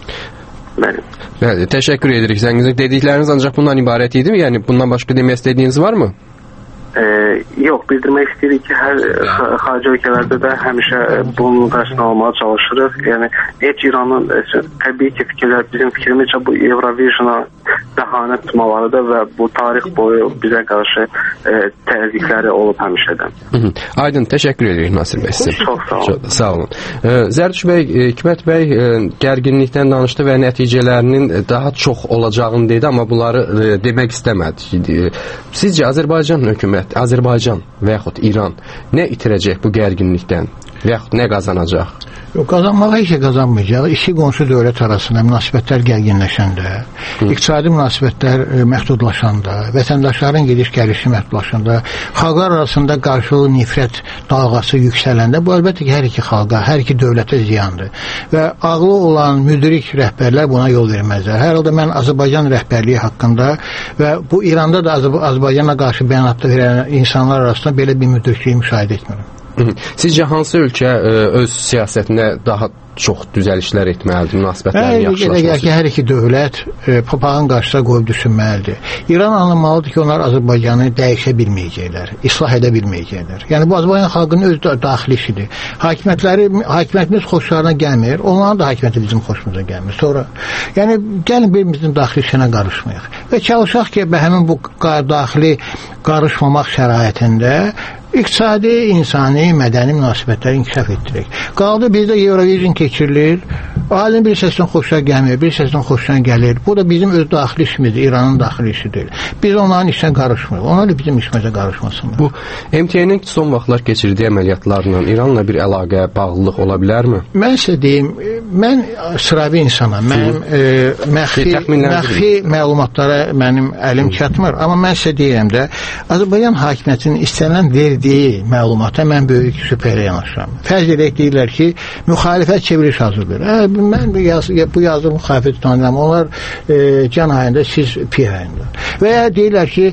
Bəli. Bəli, təşəkkür edirik. Zəngizlik dedikləriniz ancaq bundan ibarət idi mi? Yəni bundan başqa demək istədiyiniz var mı? Ee, yox, bildirmək istəyirik ki, hər xarici ölkələrdə də həmişə bunun qarşısını almağa çalışırıq. Yəni, heç İranın təbii ki, fikirlər, bizim fikrimizcə bu Eurovision'a bəhanə tutmalarıdır və bu tarix boyu bizə qarşı e, təzyiqləri olub həmişədən. Aydın, təşəkkür edirik Nasir bəy sizə. Çox sağ olun. Çox sağ olun. E, Zərduş bəy, Hikmət bəy e, gərginlikdən danışdı və nəticələrinin daha çox olacağını dedi, amma bunları e, demək istəmədi. E, sizcə Azərbaycan hökuməti Azərbaycan və yaxud İran nə itirəcək bu gərginlikdən və yaxud nə qazanacaq? Yox, qazanmağa heç qazanmayacaq. İki qonşu dövlət arasında münasibətlər gərginləşəndə, iqtisadi münasibətlər e, məhdudlaşanda, vətəndaşların gediş-gəlişi məhdudlaşanda, xalqlar arasında qarşılıqlı nifrət dalğası yüksələndə bu əlbəttə ki, hər iki xalqa, hər iki dövlətə ziyandır. Və ağlı olan müdrik rəhbərlər buna yol verməzlər. Hər halda mən Azərbaycan rəhbərliyi haqqında və bu İranda da Azərbaycana qarşı bəyanatlar verən insanlar arasında belə bir müdrikliyi müşahidə etmirəm. Sizcə hansı ölkə ə, öz siyasətində daha çox düzəlişlər etməlidir, münasibətlərin yaxşılaşması üçün? Hər iki dövlət e, papağın qarşısına qoyub düşünməlidir. İran anlamalıdır ki, onlar Azərbaycanı dəyişə bilməyəcəklər, islah edə bilməyəcəklər. Yəni bu Azərbaycan xalqının öz daxili işidir. Hakimiyyətləri, hakimiyyətimiz xoşlarına gəlmir, onların da hakimiyyəti bizim xoşumuza gəlmir. Sonra, yəni gəlin birimizin daxili işinə qarışmayaq və çalışaq ki, həmin bu daxili qarışmamaq şəraitində iqtisadi, insani, mədəni münasibətləri inkişaf etdirək. Qaldı bizdə Eurovision keçirilir, ailənin bir səsdən xoşuna gəlmir, bir səsdən xoşuna gəlir. Bu da bizim öz daxili işimizdir, İranın daxili işidir. Biz onların işinə qarışmırıq, onlar da bizim işimizə qarışmasınlar. Bu M T N-in son vaxtlar keçirdiyi əməliyyatlarla İranla bir əlaqə, bağlılıq ola bilərmi? Mən sizə deyim, mən sıravi insanam, mənim e, məxfi, məxfi məlumatlara mənim əlim çatmır, amma mən sizə deyirəm də, Azərbaycan hakimiyyətinin istənilən verdiyi məlumata mən böyük şübhəyə yanaşıram. Fərz edək deyirlər ki, müxalifət çeviriş hazırdır. Hə, mən bu yazı, bu yazı müxalifət tutanıram. Onlar e, can ayında, siz pi ayında. Və ya deyirlər ki,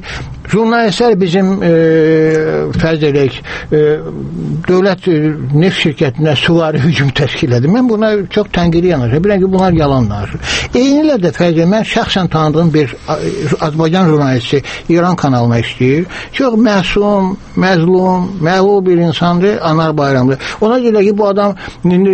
Jurnalistlər bizim e, fərz eləyək e, dövlət e, neft şirkətinə süvari hücum təşkil edir. Mən buna çox tənqidi yanaşıram. Bilən ki, bunlar yalan danışır. Eynilə də fərz eləyək, mən şəxsən tanıdığım bir Azərbaycan jurnalisti İran kanalına işləyir. Çox məsum, məzlum, məğlub bir insandır, Anar Bayramdır. Ona görə ki, bu adam indi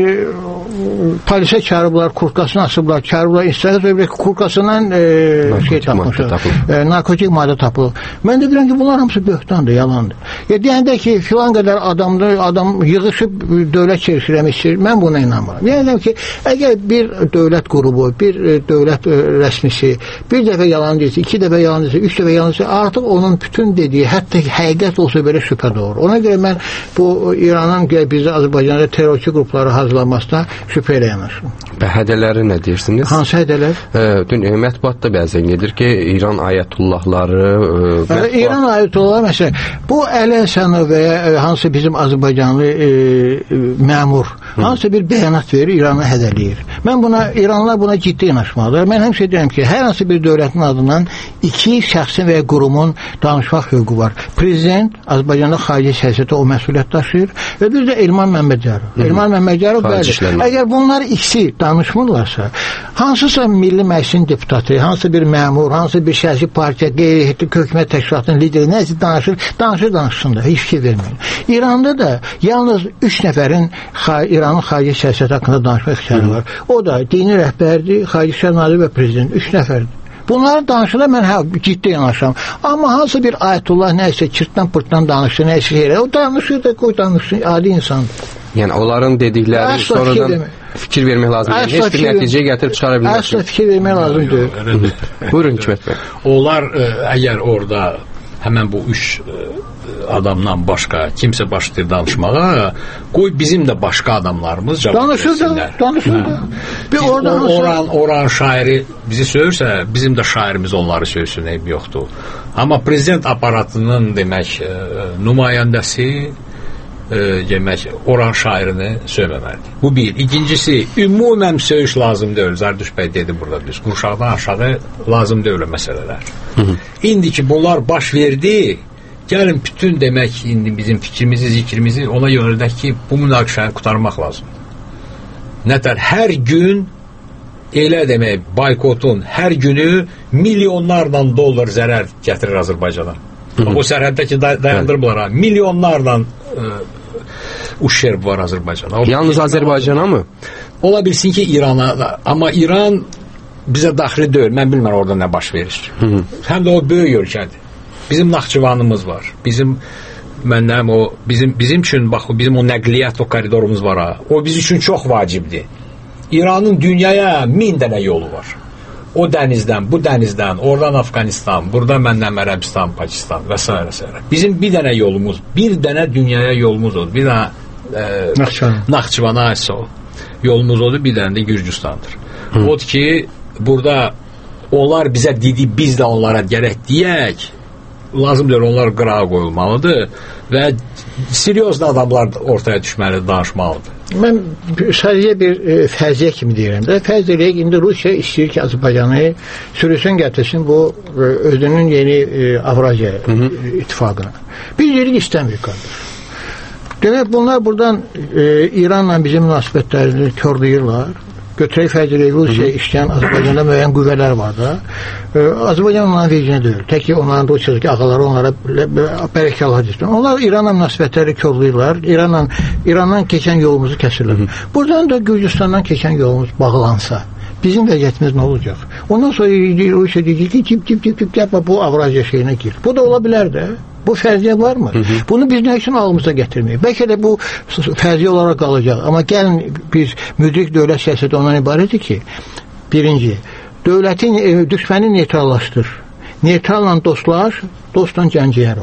polisə çağırıblar, kurtkasını asıblar, çağırıblar, İstihbarat kurtkasından e, şey tapmışlar. E, narkotik maddə tapılır. Mən də bilirəm ki, bunlar hamısı böhtandır, yalandır. Ya deyəndə ki, filan qədər adamdır, adam yığışıb dövlət çevşirəmişdir, mən buna inanmıram. Yəni ki, əgər bir dövlət qrubu, bir dövlət rəsmisi bir dəfə yalan deyilsə, iki dəfə yalan deyilsə, üç dəfə yalan deyilsə, artıq onun bütün dediyi, hətta həqiqət olsa belə şübhə doğur. Ona görə mən bu İranın bizə Azərbaycanda terrorçu qrupları hazırlanmasına şübhə ilə yanaşıram. Və hədələri nə deyirsiniz? Hansı hədələr? E, dün e, mətbuatda bəzən gedir ki, İran ayətullahları e, mətbuat... İran ayətullahları məsələn, bu Əli Həsənov və ya hansı bizim Azərbaycanlı e, e, məmur, Hı. hansı bir bəyanat verir, İranı hədələyir. Mən buna, İranlılar buna ciddi yanaşmalıdır. Mən həmişə deyirəm ki, hər hansı bir dövlətin adından iki şəxsin və ya qurumun danışmaq hüququ var. Prezident Azərbaycanda xarici siyasətə o məsuliyyət daşıyır və bir də Elman Məmmədcarov. Elman Məmmədcarov bəli. Əgər bunlar ikisi danışmırlarsa, hansısa Milli Məclisin deputatı, hansı bir məmur, hansı bir siyasi partiya, qeyri-hökumət hökumət təşkilatının lideri nəsə danışır, danışır danışsın da, heç fikir verməyin. İranda da yalnız üç nəfərin İranın xarici siyasəti haqqında danışmaq ixtiyarı var. O da dini rəhbərdir, xarici siyasət naziri və prezident. Üç nəfərdir. Bunları danışırlar, mən hə, ciddi yanaşıram. Amma hansı bir ayətullah nəsə çırtdan pırtdan danışır, nəsə şeylər, o danışır da qoy danışsın, adi insandır. Yəni onların dedikləri sonradan fikir vermək lazımdır. Heç bir nəticəyə gətirib çıxara bilməz. Əsla fikir vermək lazımdır. Buyurun Hikmət bəy. Onlar ə, əgər orada həmən bu üç ə, adamdan başqa kimsə başlayır danışmağa, qoy bizim də başqa adamlarımız cavab versinlər. Danışır da, danışır da. Bir oradan oran, oran şairi bizi söyürsə, bizim də şairimiz onları söysün, eyb yoxdur. Amma prezident aparatının demək ə, nümayəndəsi E, demək, oran şairini söyməməlidir. Bu bir. İkincisi, ümumən söyüş lazım deyil. Zərdüş bəy dedi burada biz. Qurşaqdan aşağı lazım deyil məsələlər. Hı -hı. İndi ki bunlar baş verdi, gəlin bütün demək, indi bizim fikrimizi, zikrimizi ona yönəldək ki, bu münaqişəni qutarmaq lazım. Nətər, hər gün elə demək, boykotun hər günü milyonlarla dollar zərər gətirir Azərbaycana. O sərhəddəki day dayandırmırlar ha. Milyonlarla e, uşerb var Azərbaycana. Yalnız Azərbaycana mı? Ola bilsin ki İrana da. Amma İran bizə daxili deyil. Mən bilməm orada nə baş verir. Hı -hı. Həm də o böyük ölkədir. Bizim Naxçıvanımız var. Bizim məndən o bizim bizim üçün bax bizim o nəqliyyat o koridorumuz var ha. O biz üçün çox vacibdir. İranın dünyaya min dənə yolu var. O dənizdən, bu dənizdən, oradan Afqanistan, buradan məndən Ərəbistan, Pakistan və s. və s. Bizim bir dənə yolumuz, bir dənə dünyaya yolumuz oldu. Bir dənə e, Naxçıvana aitsə o. Yolumuz oldu, bir dənə də Gürcüstandır. Hı. Odur ki, burada onlar bizə dedi, biz də onlara gərək deyək, lazımdır, onlar qırağa qoyulmalıdır və seriyoz adamlar ortaya düşməli, danışmalıdır. Mən sadəcə bir e, fərziyyə kimi deyirəm də, fərz eləyək, indi Rusiya istəyir ki, Azərbaycanı sürüsün gətirsin bu e, özünün yeni e, Avraziya e, ittifaqına. Biz deyirik istəmir qardaş. Demək, bunlar buradan e, İranla bizim münasibətlərini körləyirlər. Götürək fərz eləyək, Rusiya işləyən Azərbaycanda müəyyən qüvvələr var da. E, Azərbaycan onların vecinə deyil. Tək ki, onların Rusiyadakı ağaları onlara bərəkəllah deyir. Onlar İranla münasibətləri körləyirlər. İranla, İrandan keçən yolumuzu kəsirlər. Buradan da Gürcüstandan keçən yolumuz bağlansa, bizim vəziyyətimiz nə olacaq? Ondan sonra Rusiya deyir ki, cip cip cip cip yapma, bu Avraziya şeyinə gir. Bu da ola bilər də. Bu fərziyyə varmı? Hı -hı. Bunu biz nə üçün alımıza gətirməyik? Bəlkə də bu fərziyyə olaraq qalacaq. Amma gəlin biz müdrik dövlət siyasəti ondan ibarətdir ki, birinci, dövlətin, düşməni neytrallaşdır. Neytralla dostlaş, dostla cənciyər ol.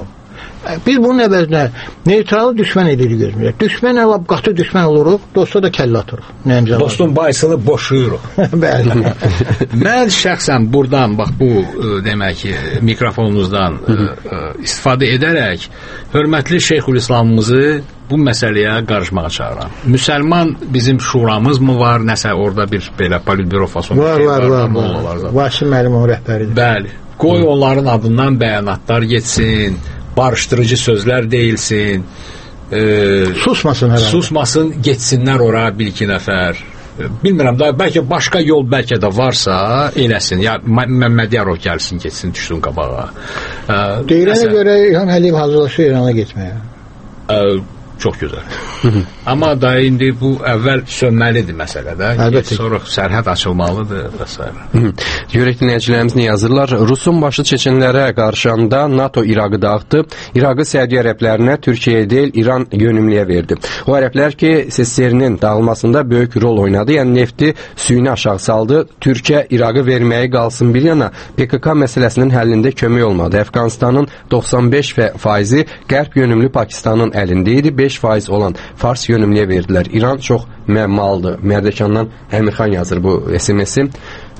Biz bunun əvəzinə neytralı düşmən edirik gözümüzə. Düşmənə lap qatı düşmən oluruq, dosta da kəllə atırıq. Nəyimizə dostun baysını boşuyuruq. Bəli. Mən şəxsən buradan, bax bu demək ki, mikrofonumuzdan istifadə edərək hörmətli Şeyxülislamımızı bu məsələyə qarışmağa çağıram. Müsəlman bizim şuramız mı var? Nəsə orada bir belə politbüro fason var, şey var, var. var, var. Vasim müəllim o rəhbəridir. Bəli. Qoy onların adından bəyanatlar getsin, barışdırıcı sözlər deyilsin. E, susmasın hər susmasın, getsinlər ora bir-iki nəfər. Bilmirəm da, bəlkə başqa yol bəlkə də varsa eləsin. Ya Məmmədiyarov gəlsin, getsin, düşsün qabağa. E, Deyilənə görə İlham Əliyev hazırlaşır İrana getməyə. E, çox gözəl. Amma da indi bu əvvəl sönməlidir məsələdə. Əlbəttə. Sonra sərhəd açılmalıdır və s. Görək dinləyicilərimiz nə yazırlar? Rusun başı çeçenlərə qarşında NATO İraqı dağıtdı. İraqı Səudiyyə ərəblərinə Türkiyə deyil, İran yönümlüyə verdi. O ərəblər ki, S S R-nin dağılmasında böyük rol oynadı. Yəni nefti suyunu aşağı saldı. Türkiyə İraqı verməyi qalsın bir yana P K K məsələsinin həllində kömək olmadı. Əfqanistanın doxsan beş faizi qərb yönümlü Pakistanın əlində idi. beş faiz olan Fars yönümlüyə verdilər. İran çox məmmaldır. Mərdəkandan Əmirxan yazır bu S M S-i.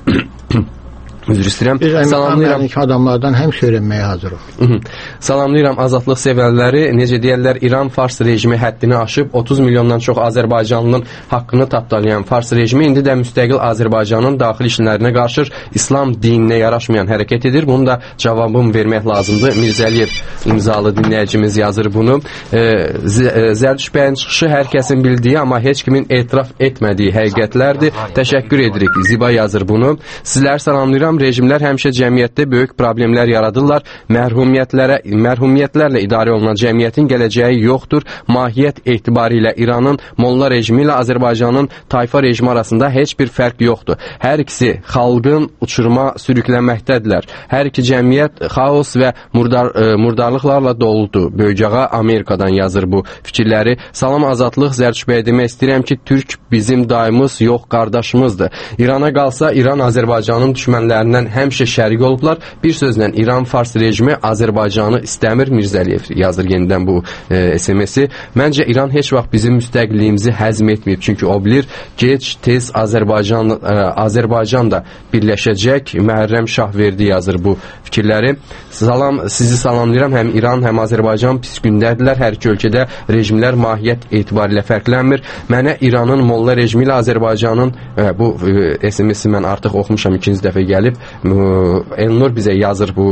Üzr istəyirəm. Salamlayıram adamlardan həm öyrənməyə hazırıq. Salamlayıram azadlıq sevərləri. Necə deyirlər, İran Fars rejimi həddini aşıb otuz milyondan çox Azərbaycanlının haqqını tapdalayan Fars rejimi indi də müstəqil Azərbaycanın daxili işlərinə qarşı İslam dininə yaraşmayan hərəkət edir. Bunu da cavabını vermək lazımdır. Mirzəliyev imzalı dinləyicimiz yazır bunu. Zərdüş bəyin çıxışı hər kəsin bildiyi, amma heç kimin etiraf etmədiyi həqiqətlərdir. Təşəkkür edirik. Ziba yazır bunu. Sizlər salamlayıram. Rejimlər həmişə cəmiyyətdə böyük problemlər yaradırlar. Mərhumiyyətlərə, mərhumiyyətlərlə idarə olunan cəmiyyətin gələcəyi yoxdur. Mahiyyət etibarilə İranın molla rejimi ilə Azərbaycanın tayfa rejimi arasında heç bir fərq yoxdur. Hər ikisi xalqın uçuruma sürüklənməkdədirlər. Hər iki cəmiyyət xaos və murdar, e, murdarlıqlarla doludur. Böyücağa Amerikadan yazır bu fikirləri. Salam azadlıq, Zərdüş bəy, demək istəyirəm ki, Türk bizim dayımız, yox qardaşımızdır. İrana qalsa İran Azərbaycanın düşmənləri həmişə şərik olublar. Bir sözlə İran Fars rejimi Azərbaycanı istəmir. Mirzəliyev yazır yenidən bu e, S M S-i. Məncə İran heç vaxt bizim müstəqilliyimizi həzm etməyib. Çünki o bilir, gec tez Azərbaycan e, Azərbaycan da birləşəcək. Məhərrəm Şah verdi yazır bu fikirləri. Salam, sizi salamlayıram. Həm İran, həm Azərbaycan pis gündədirlər. Hər iki ölkədə rejimlər mahiyyət etibarilə fərqlənmir. Mənə İranın molla rejimi ilə Azərbaycanın e, bu e, S M S-i mən artıq oxumuşam, ikinci dəfə gəlib. Elnur bizə yazır bu,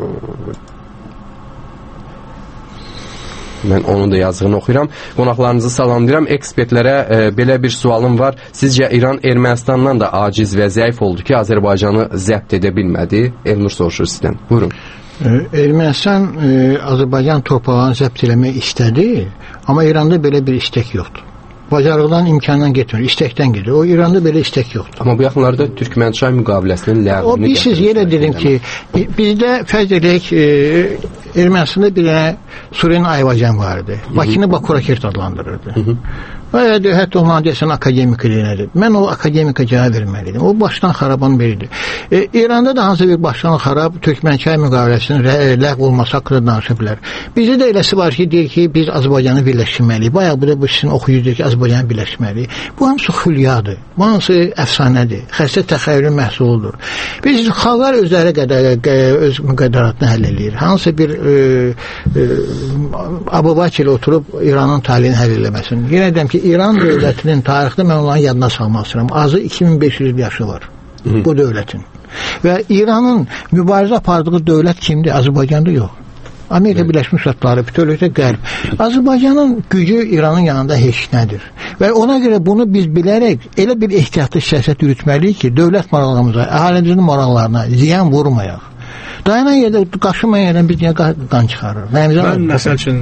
mən onun da yazığını oxuyuram. Qonaqlarınızı salamlayıram. Ekspertlərə e, belə bir sualım var. Sizcə İran Ermənistandan da aciz və zəif oldu ki, Azərbaycanı zəbt edə bilmədi? Elnur soruşur sizdən. Buyurun. Ermənistan e, Azərbaycan torpağını zəbt eləmək istədi, amma İranda belə bir istək yoxdur. Bacarıqdan, imkandan getmir, istəkdən gedir. O İranda belə istək yoxdur. Amma bu yaxınlarda Türkmənçay müqaviləsinin ləğvini... O biz siz yerə dedim ki, bizdə fərz edək, e, Ermənistanda bir dənə Suriyan Ayvacan vardı. Bakını Bakurakert adlandırırdı. Hı -hı. Və hətta ondan deyəsən akademik elədir. Mən o akademika cavab verməliydim. O başdan xaraban biridir. E, İranda da hansı bir başdan xarab Türkmənçay müqaviləsinin ləğv olması haqqında danışa bilər. Bizdə də eləsi var ki, deyir ki, biz Azərbaycanı birləşdirməliyik. Bayaq bu da bu sizin oxuyucudur ki, Azərbaycanı birləşdirməliyik. Bu hamısı xülyadır. Bu hamısı əfsanədir. Xəstə təxəyyülün məhsuludur. Biz xalqlar özləri qədər öz müqəddəratını həll edir. Hansı bir e, e, Abubakir ilə oturub İranın talihini həll eləməsin. Yenə deyəm ki, İran dövlətinin tarixdə mən onların yadına salmaq istəyirəm. Azı iki min beş yüz yaşı var bu dövlətin. Və İranın mübarizə apardığı dövlət kimdir? Azərbaycanda yox. Amerika Birləşmiş Ştatları, bütövlükdə Qərb. Azərbaycanın gücü İranın yanında heç nədir. Və ona görə bunu biz bilərək elə bir ehtiyatlı siyasət yürütməliyik ki, dövlət maraqlarımıza, əhalimizin maraqlarına ziyan vurmayaq. Dayanan yerdə, qaşımayan yerdən biz niyə qan çıxarır? Mən məsəl üçün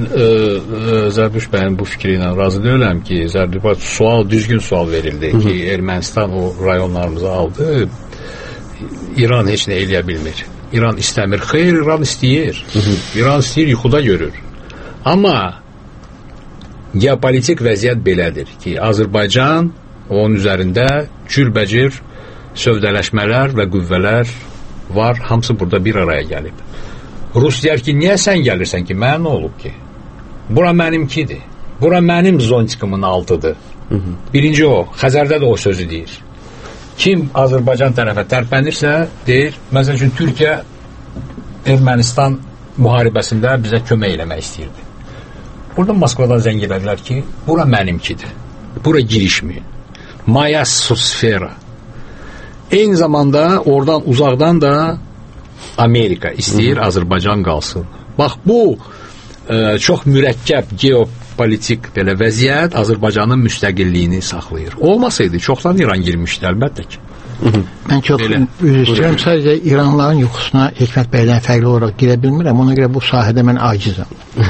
Zərdüş bəyin bu fikri ilə razı deyiləm ki, Zərdüş bəy sual, düzgün sual verildi ki, Ermənistan o rayonlarımızı aldı, İran heç nə eləyə bilmir. İran istəmir. Xeyr, İran istəyir. İran istəyir, yuxuda görür. Amma geopolitik vəziyyət belədir ki, Azərbaycan onun üzərində cürbəcür sövdələşmələr və qüvvələr var, hamısı burada bir araya gəlib. Rus deyər ki, niyə sən gəlirsən ki, mənə nə olub ki? Bura mənimkidir. Bura mənim zontikimin altıdır. Hı -hı. Birinci o, Xəzərdə də o sözü deyir. Kim Azərbaycan tərəfə tərpənirsə, deyir, məsəl üçün Türkiyə Ermənistan müharibəsində bizə kömək eləmək istəyirdi. Burada Moskvadan zəng elədilər ki, bura mənimkidir. Bura girişməyin. Maya sfera. Eyni zamanda oradan uzaqdan da Amerika istəyir, Hı -hı. Azərbaycan qalsın. Bax, bu e, çox mürəkkəb geopolitik belə vəziyyət Azərbaycanın müstəqilliyini saxlayır. Olmasaydı, çoxdan İran girmişdi, əlbəttə ki. Mən çox üzr istəyirəm, sadəcə İranlıların yuxusuna Hikmət bəydən fərqli olaraq girə bilmirəm, ona görə bu sahədə mən acizəm.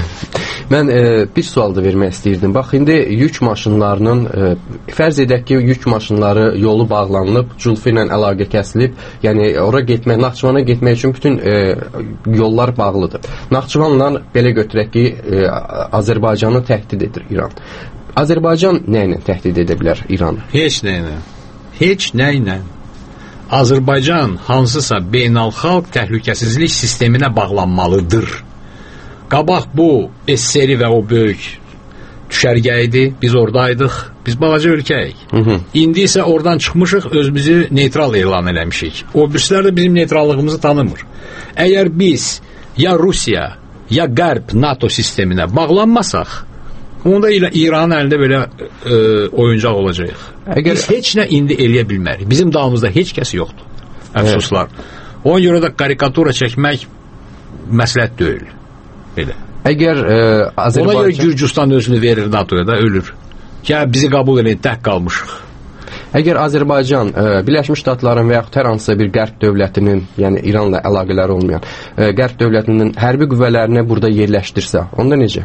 Mən e, bir sual da vermək istəyirdim. Bax, indi yük maşınlarının, e, fərz edək ki, yük maşınları yolu bağlanılıb, Culfi ilə əlaqə kəsilib, yəni ora getmək, Naxçıvana getmək üçün bütün e, yollar bağlıdır. Naxçıvanla belə götürək ki, e, Azərbaycanı təhdid edir İran. Azərbaycan nə ilə təhdid edə bilər İranı? Heç nə ilə. Heç nə ilə. Azərbaycan hansısa beynəlxalq təhlükəsizlik sisteminə bağlanmalıdır. Qabaq bu S S R və o böyük düşərgə idi, biz oradaydıq, biz balaca ölkəyik. Hı -hı. İndi isə oradan çıxmışıq, özümüzü neytral elan eləmişik. O birislər də bizim neytrallığımızı tanımır. Əgər biz ya Rusiya, ya Qərb NATO sisteminə bağlanmasaq, onda ilə İranın əlində belə e, oyuncaq olacaq. Əgər... Biz heç nə indi eləyə bilmərik. Bizim dalımızda heç kəs yoxdur. Əfsuslar. Evet. Ona görə də karikatura çəkmək məsləhət deyil. Belə. Əgər e, Azərbaycan... Ona görə Gürcüstan özünü verir NATOya da, ölür. Ki, bizi qəbul edin, tək qalmışıq. Əgər Azərbaycan e, Birləşmiş Ştatların və yaxud hər hansısa bir Qərb dövlətinin, yəni İranla əlaqələri olmayan e, Qərb dövlətinin hərbi qüvvələrini burada yerləşdirsə, onda necə?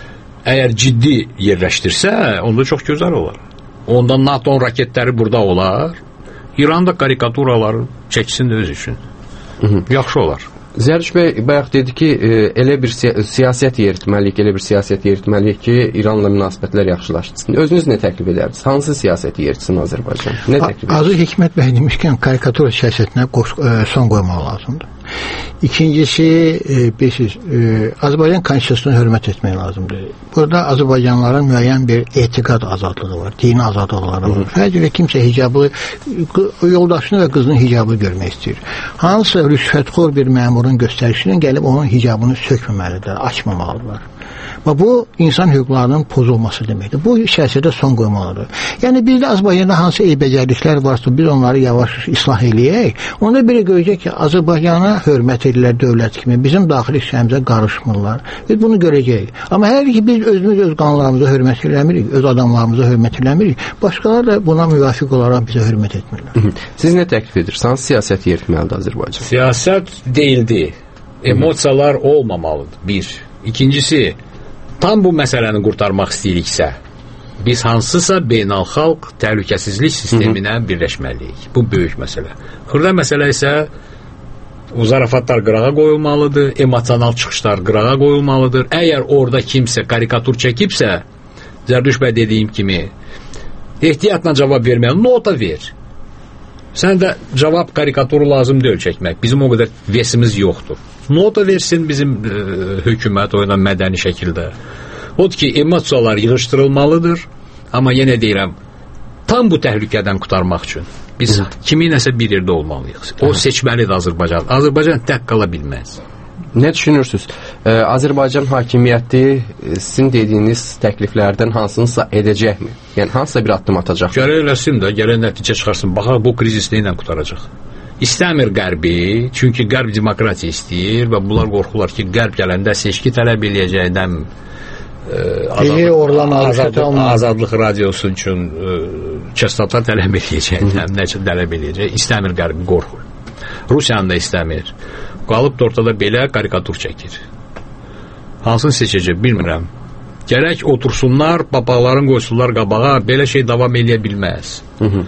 Əgər ciddi yerləşdirsə, onda çox gözəl olar. Ondan NATO'nun raketləri burada olar. İran da karikaturaları çəksin öz üçün. Hı -hı. Yaxşı olar. Zərüş bəy bayaq dedi ki, e, elə bir si siyasət yeritməliyik, elə bir siyasət yeritməliyik ki, İranla münasibətlər yaxşılaşsın. Özünüz nə təklif edərdiniz? Hansı siyasəti yeritsin Azərbaycan? Nə təklif edirsiniz? Azı Hikmət bəy demişkən, karikatura siyasətinə son qoymaq lazımdır. İkincisi, e, bilirsiniz, e, Azərbaycan konstitusiyasına hörmət etmək lazımdır. Burada Azərbaycanlıların müəyyən bir etiqad azadlığı var, dini azadlıqları var. Sadəcə kimsə hicabı, yoldaşını və qızını hicabı görmək istəyir. Hansısa rüşvətxor bir məmurun göstərişinin gəlib onun hicabını sökməməlidir, açmamalıdır. Və bu, insan hüquqlarının pozulması deməkdir. Bu siyasətə son qoymalıdır. Yəni, bizdə Azərbaycanda hansı eybəcərliklər varsa, biz onları yavaş islah eləyək. Onda biri görəcək ki, Azərbaycana hörmət edirlər dövlət kimi, bizim daxili işlərimizə qarışmırlar. Biz bunu görəcəyik. Amma hər ki, biz özümüz öz qanunlarımıza hörmət eləmirik, öz adamlarımıza hörmət eləmirik, başqaları da buna müvafiq olaraq bizə hörmət etmirlər. Siz nə təklif edirsiniz? Siyasət yeritməlidir Azərbaycan? Siyasət deyildi. Emosiyalar olmamalıdır. Bir. İkincisi, tam bu məsələni qurtarmaq istəyiriksə, biz hansısa beynəlxalq təhlükəsizlik sisteminə birləşməliyik. Bu böyük məsələ. Xırda məsələ isə o zarafatlar qırağa qoyulmalıdır, emosional çıxışlar qırağa qoyulmalıdır. Əgər orada kimsə karikatur çəkibsə, Zərdüş bəy dediyim kimi, ehtiyatla cavab verməyən, nota ver. Sən də cavab karikaturu lazım deyil çəkmək. Bizim o qədər vesimiz yoxdur. Nota versin bizim e, hökumət o ilə mədəni şəkildə. Odur ki, emosiyalar yığışdırılmalıdır. Amma yenə deyirəm, tam bu təhlükədən qurtarmaq üçün biz kimi nəsə bir yerdə olmalıyıq. O seçməlidir Azərbaycan. Azərbaycan tək qala bilməz. Nə düşünürsünüz? Ee, Azərbaycan hakimiyyəti sizin dediyiniz təkliflərdən hansınısa edəcəkmi? Yəni hansısa bir addım atacaq? Gərək eləsin də, gərək nəticə çıxarsın. Baxaq bu krizis ilə qurtaracaq. İstəmir Qərbi, çünki Qərb demokratiya istəyir və bunlar qorxurlar ki, Qərb gələndə seçki tələb eləyəcəkdən e, azadlıq, azadlıq, azadlıq radiosu üçün e, kəstata tələb eləyəcəkdən nəsə tələb eləyəcək. İstəmir Qərbi, qorxur. Rusiyanı da istəmir. Qalıb da ortada belə karikatur çəkir. Hansını seçəcək, bilmirəm. Gərək otursunlar, papaqların qoysunlar qabağa, belə şey davam eləyə bilməz. Hı -hı.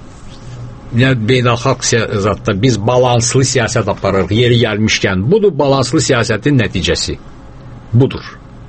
Yəni, beynəlxalq siyasətdə biz balanslı siyasət aparırıq, yeri gəlmişkən. Budur balanslı siyasətin nəticəsi. Budur.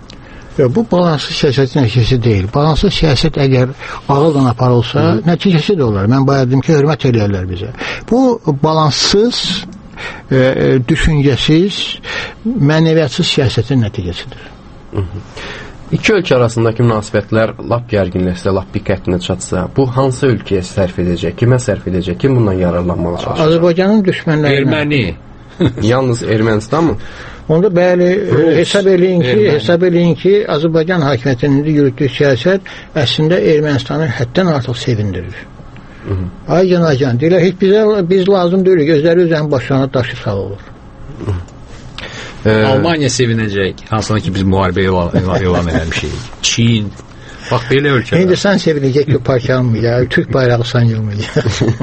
Bu balanslı siyasətin nəticəsi deyil. Balanslı siyasət əgər ağıldan aparılsa, Hı. nəticəsi də olar. Mən bayaq dedim ki, hörmət eləyərlər bizə. Bu balanssız e, düşüncəsiz, mənəviyyətsiz siyasətin nəticəsidir. Hı -hı. İki ölkə arasındakı münasibətlər lap gərginləşsə, lap diqqətinə çatsa, bu hansı ölkəyə sərf edəcək, kimə sərf edəcək, kim bundan yararlanmalı çalışacaq? Azərbaycanın düşmənlərinə. Erməni. Yalnız Ermənistan mı? Onda bəli, Rus, hesab eləyin ki, Erməni. hesab eləyin ki, Azərbaycan hakimiyyətinin yürütdüyü siyasət əslində Ermənistanı həddən artıq sevindirir. Hı -hı. Aycan, aycan, deyirlər, heç bizə, biz lazım deyilik, özləri özlərin başlarına daşı sağ olur. Hı -hı. Ee, Almanya sevinəcək, hansına ki biz müharibə elan, elan eləmişik. Çin, bax belə ölkələr. Hindistan sevinəcək ki, parçalanmıyor, Türk bayrağı sancılmıyor.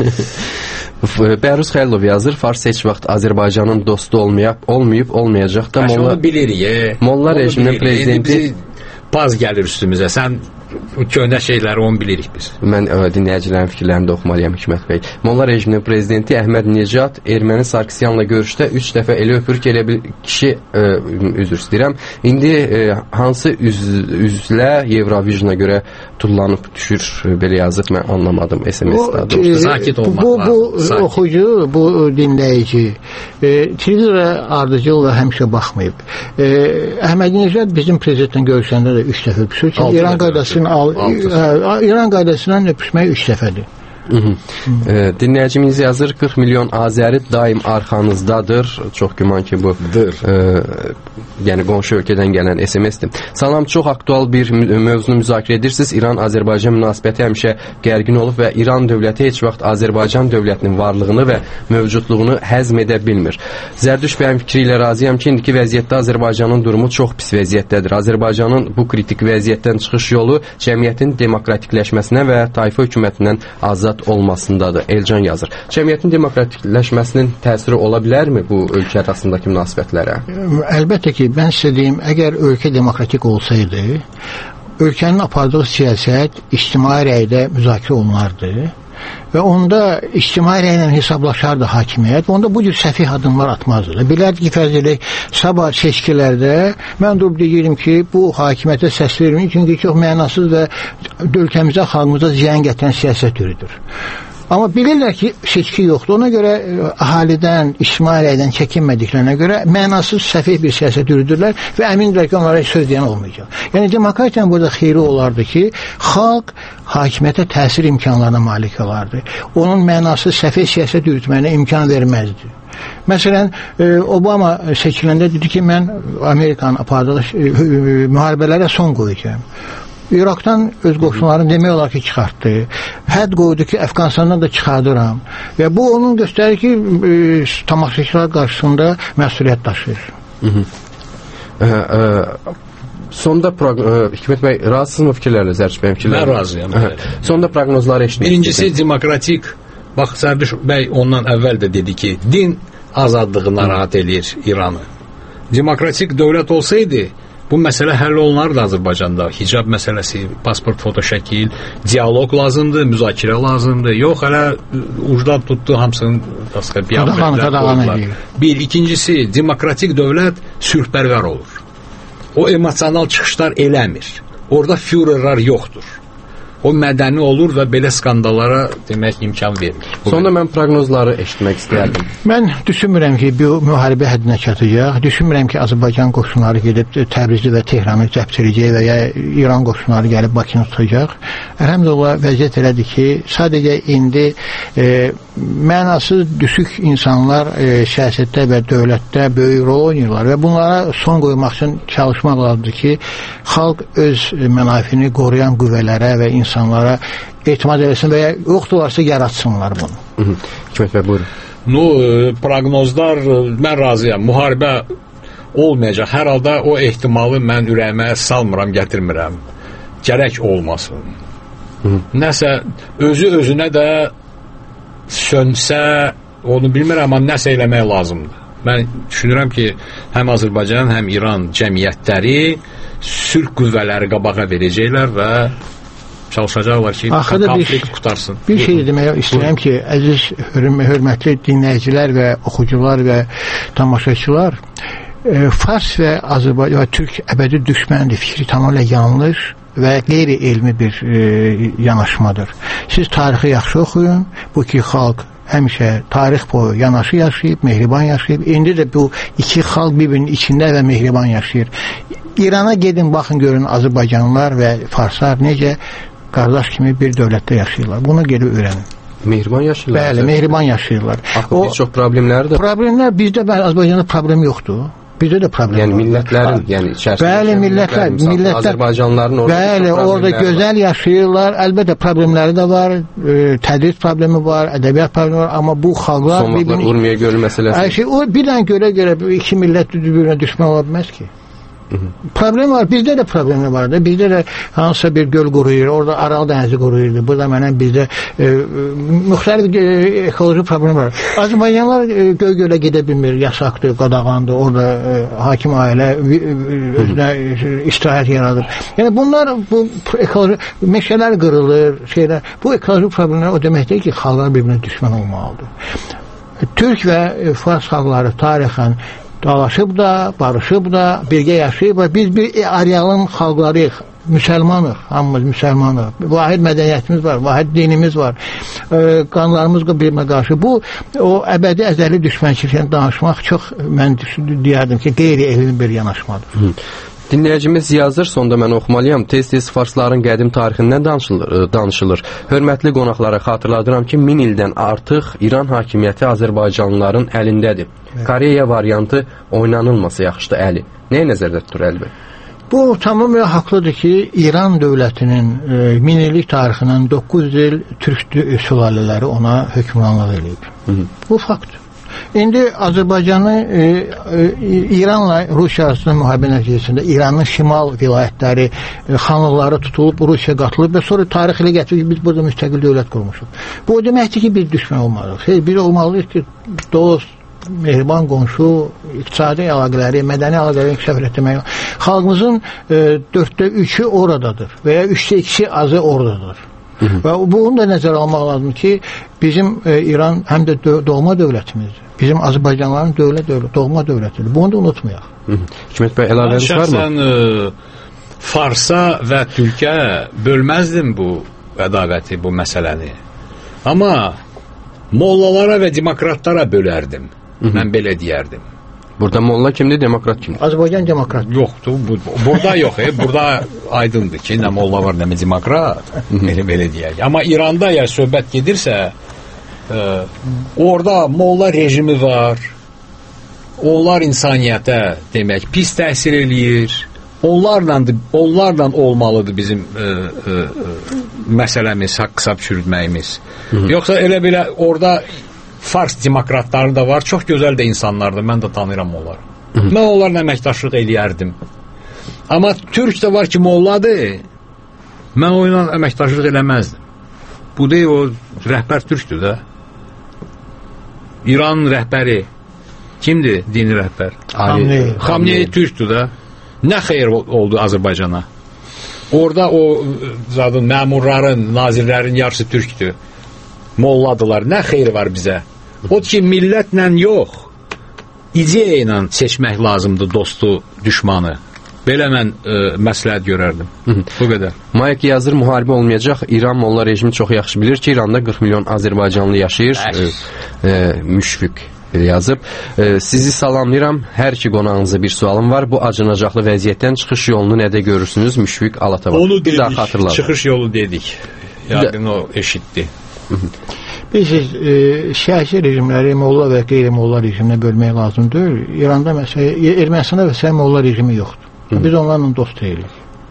Bəhruz Xəlilov yazır, Fars heç vaxt Azərbaycanın dostu olmayıb, olmayıb, olmayacaq da. Molla, onu bilirik, e. Molla rejiminin prezidenti bizi paz gəlir üstümüzə. Sən köhnə şeyləri onu bilirik biz. Mən ə, dinləyicilərin fikirlərini də oxumalıyam Hikmət bəy. Molla rejiminin prezidenti Əhməd Necat Erməni Sarkisyanla görüşdə üç dəfə elə öpür ki, elə bir kişi ə, üzr istəyirəm. İndi ə, hansı üz, üzlə Eurovision'a görə tullanıb düşür, belə yazıb, mən anlamadım S M S-də. Sakit olmaq bu, lazım. Bu Sakit. Oxucu, bu dinləyici e, televizora ardıcıl və həmişə baxmayıb. E, Əhməd Necat bizim prezidentlə görüşəndə də üç dəfə öpüşür ki, İran qaydası Al, İran qaydasından öpüşmək üç dəfədir. Hı -hı. E, dinləyicimiz yazır, qırx milyon Azəri daim arxanızdadır. Çox güman ki bu e, yəni qonşu ölkədən gələn S M S-dir. Salam, çox aktual bir mövzunu müzakirə edirsiniz. İran-Azərbaycan münasibəti həmişə gərgin olub və İran dövləti heç vaxt Azərbaycan dövlətinin varlığını və mövcudluğunu həzm edə bilmir. Zərdüş bəyin fikri ilə razıyam ki, indiki vəziyyətdə Azərbaycanın durumu çox pis vəziyyətdədir. Azərbaycanın bu kritik vəziyyətdən çıxış yolu cəmiyyətin demokratikləşməsinə və tayfa hökumətindən azad olmasındadır. Elcan yazır. Cəmiyyətin demokratikləşməsinin təsiri ola bilərmi bu ölkə arasındakı münasibətlərə? Əlbəttə ki, mən sizə deyim, əgər ölkə demokratik olsaydı, ölkənin apardığı siyasət ictimai rəydə müzakirə olunardı və onda ictimai rəylə hesablaşardı hakimiyyət, onda bu cür səfih addımlar atmazdı. Bilərdi ki, fərz edək, sabah seçkilərdə mən durub deyirəm ki, bu hakimiyyətə səs verməyin, çünki çox mənasız və ölkəmizə, xalqımıza ziyan gətirən siyasət yürüdür. Amma bilirlər ki, seçki yoxdur. Ona görə əhalidən, ictimai rəydən çəkinmədiklərinə görə mənasız, səfih bir siyasət yürüdürlər və əmindirlər ki, onlara söz deyən olmayacaq. Yəni, demokratiyanın burada xeyri olardı ki, xalq hakimiyyətə təsir imkanlarına malik olardı. Onun mənasız, səfih siyasət yürütməyinə imkan verməzdi. Məsələn, Obama seçiləndə dedi ki, mən Amerikanın apardığı müharibələrə son qoyacağım. İraqdan öz qoşunlarını demək olar ki, çıxartdı. Hədd qoydu ki, Əfqanistandan da çıxardıram. Və bu, onun göstərir ki, e, tamaşaçılar qarşısında məsuliyyət daşıyır. Hı -hı. Ə, ə, sonda, Hikmət bəy, razısınız mı fikirlərlə, Zərç bəy fikirlərlə? Mən razıyam. Sonda proqnozları eşitmək. Birincisi, demokratik, bax, Zərduş bəy ondan əvvəl də dedi ki, din azadlığı narahat edir İranı. Demokratik dövlət olsaydı, bu məsələ həll olunardı Azərbaycanda. Hicab məsələsi, pasport foto şəkil, dialoq lazımdır, müzakirə lazımdır. Yox, hələ ucdan tutdu hamısının bir. İkincisi, demokratik dövlət sülhpərvər olur. O emosional çıxışlar eləmir. Orada führerlər yoxdur. O mədəni olur və belə skandallara demək imkan vermir. Sonda mən proqnozları eşitmək istəyərdim. Mən düşünmürəm ki, bu müharibə həddinə çatacaq. Düşünmürəm ki, Azərbaycan qoşunları gedib Təbrizi və Tehranı cəbt edəcək və ya İran qoşunları gəlib Bakını tutacaq. Əlhəmdülillah vəziyyət elədir ki, sadəcə indi e, mənasız düşük insanlar e, siyasətdə və dövlətdə böyük rol oynayırlar və bunlara son qoymaq üçün çalışmaq lazımdır ki, xalq öz mənafini qoruyan qüvvələrə və insanlara etimad eləsin və ya yoxdurlarsa yaratsınlar bunu. Hikmət bəy, buyurun. No, proqnozlar, mən razıyam. Müharibə olmayacaq. Hər halda o ehtimalı mən ürəyimə salmıram, gətirmirəm. Gərək olmasın. Hı -hı. Nəsə, özü özünə də sönsə, onu bilmirəm, amma nəsə eləmək lazımdır. Mən düşünürəm ki, həm Azərbaycan, həm İran cəmiyyətləri sülh qüvvələri qabağa verəcəklər və çalışacaqlar ki, konflikt qutarsın. Bir şey demək istəyirəm ki, əziz, hörmətli dinləyicilər və oxucular və tamaşaçılar, e, Fars və Azərbaycan və Türk əbədi düşməndir fikri tamamilə yanlış və qeyri-elmi bir e, yanaşmadır. Siz tarixi yaxşı oxuyun, bu ki xalq həmişə tarix boyu yanaşı yaşayıb, mehriban yaşayıb. İndi də bu iki xalq bir-birinin içində və mehriban yaşayır. İrana gedin, baxın, görün Azərbaycanlılar və Farslar necə qardaş kimi bir dövlətdə yaşayırlar. Bunu gedib öyrənin. Mehriban yaşayırlar. Bəli, mehriban yaşayırlar. Axı o, bir çox problemləri də. Problemlər bizdə, bəli, Azərbaycanda problem yoxdur. Bizdə də problem yəni var. Millətlərin, yəni içərisində. Bəli, millətlər, millətlər. Azərbaycanlıların orada. Bəli, orada gözəl yaşayırlar. Əlbəttə problemləri də var. E, tədris problemi var, ədəbiyyat problemi var, amma bu xalqlar son vaxtlar Urmiya gölü məsələsi. Hər şey o bir dənə görə görə iki millət bir-birinə düşmən ola bilməz ki. Problem var. Bizdə də problemlər var da. Bizdə də hansısa bir göl quruyur, orada Aral dənizi quruyurdu. Burada mənə bizdə e, müxtəlif e, ekoloji problem var. Azərbaycanlılar e, göl-gölə gedə bilmir, yasaqdır, qadağandır. Orada e, hakim ailə e, özünə e, istirahət yaradır. Yəni bunlar bu ekoloji meşələr qırılır, şeylər. Bu ekoloji problemlər o deməkdir ki, xalqlar bir-birinə düşmən olmalıdır. Türk və e, Fars xalqları tarixən dalaşıb da, barışıb da, birgə yaşayıb da, biz bir arealın xalqlarıyıq, müsəlmanıq, hamımız müsəlmanıq, vahid mədəniyyətimiz var, vahid dinimiz var, e, qanlarımız bir-birinə qarşı. Bu, o əbədi əzəli düşmənçilikdən danışmaq çox, mən deyərdim ki, qeyri-elmi bir yanaşmadır. Hı. Dinləyicimiz yazır, sonda mən oxumalıyam. Tez-tez farsların qədim tarixindən danışılır, danışılır. Hörmətli qonaqlara xatırladıram ki, min ildən artıq İran hakimiyyəti Azərbaycanlıların əlindədir. Evet. Koreya variantı oynanılmasa yaxşıdır əli. Nəyə nəzərdə tutur Əli bəy? Bu tamamilə haqlıdır ki, İran dövlətinin e, min illik tarixindən doqquz il türk sülalələri ona hökmranlıq edib. Bu faktdır. İndi Azərbaycanı e, e, İranla Rusiya arasında müharibə nəticəsində İranın şimal vilayətləri, e, xanlıqları tutulub, Rusiya qatılıb və sonra tarix ilə gətirib biz burada müstəqil dövlət qurmuşuq. Bu o deməkdir ki, biz düşmən olmalıyıq. Şey, bir olmalıyıq ki, dost, mehriban qonşu, iqtisadi əlaqələri, mədəni əlaqələri inkişaf etdirmək. Xalqımızın e, dörddə üçü oradadır və ya üçdə ikisi azı oradadır. Hı -hı. Və bunu da nəzərə almaq lazım ki, bizim e, İran həm də dö doğma dövlətimizdir. Bizim Azərbaycanlıların dövlət dövlət, doğma dövlətidir. Bunu da unutmayaq. Hikmət bəy, əlavəniz var mı? Şəxsən e, Farsa və Türkiyə bölməzdim bu ədavəti, bu məsələni. Amma mollalara və demokratlara bölərdim. Hı -hı. Mən belə deyərdim. Burada molla kimdir, demokrat kimdir? Azərbaycan demokrat. Yoxdur. Bu, burada yox. E, burada aydındır ki, nə molla var, nə demokrat. Belə, belə deyək. Amma İranda əgər söhbət gedirsə, e, orada molla rejimi var. Onlar insaniyyətə, demək, pis təsir eləyir. Onlarla, onlarla olmalıdır bizim e, e, e, məsələmiz, haqq-hesab çürütməyimiz. Yoxsa elə belə orada Fars demokratları da var. Çox gözəl də insanlardır. Mən də tanıyıram onları. Hı -hı. Mən onlarla əməkdaşlıq eləyərdim. Amma Türk də var ki, molladır. Mən onunla əməkdaşlıq eləməzdim. Bu deyil, o rəhbər Türkdür də. İran rəhbəri kimdir, dini rəhbər? Xamneyi. Xamneyi Türkdür də. Nə xeyir oldu Azərbaycana? Orada o zadın məmurların, nazirlərin yarısı Türkdür. Molladılar. Nə xeyri var bizə? O ki, millətlə yox, ideya ilə seçmək lazımdır dostu, düşmanı. Belə mən e, məsləhət görərdim. Hı -hı. Bu qədər. Mayek yazır, müharibə olmayacaq. İran molla rejimi çox yaxşı bilir ki, İranda qırx milyon Azərbaycanlı yaşayır. E, e, müşfiq yazıb. E, sizi salamlayıram. Hər iki qonağınıza bir sualım var. Bu acınacaqlı vəziyyətdən çıxış yolunu nədə görürsünüz? Müşfiq Alatava. Onu dedik. Çıxış yolu dedik. Yaqin o eşitdi. Bilirsiniz, e, siyasi rejimləri molla və qeyri-molla rejiminə bölmək lazım deyil. İranda məsələ, Ermənistanda və molla rejimi yoxdur. Hı. Biz onlarla dost deyilik.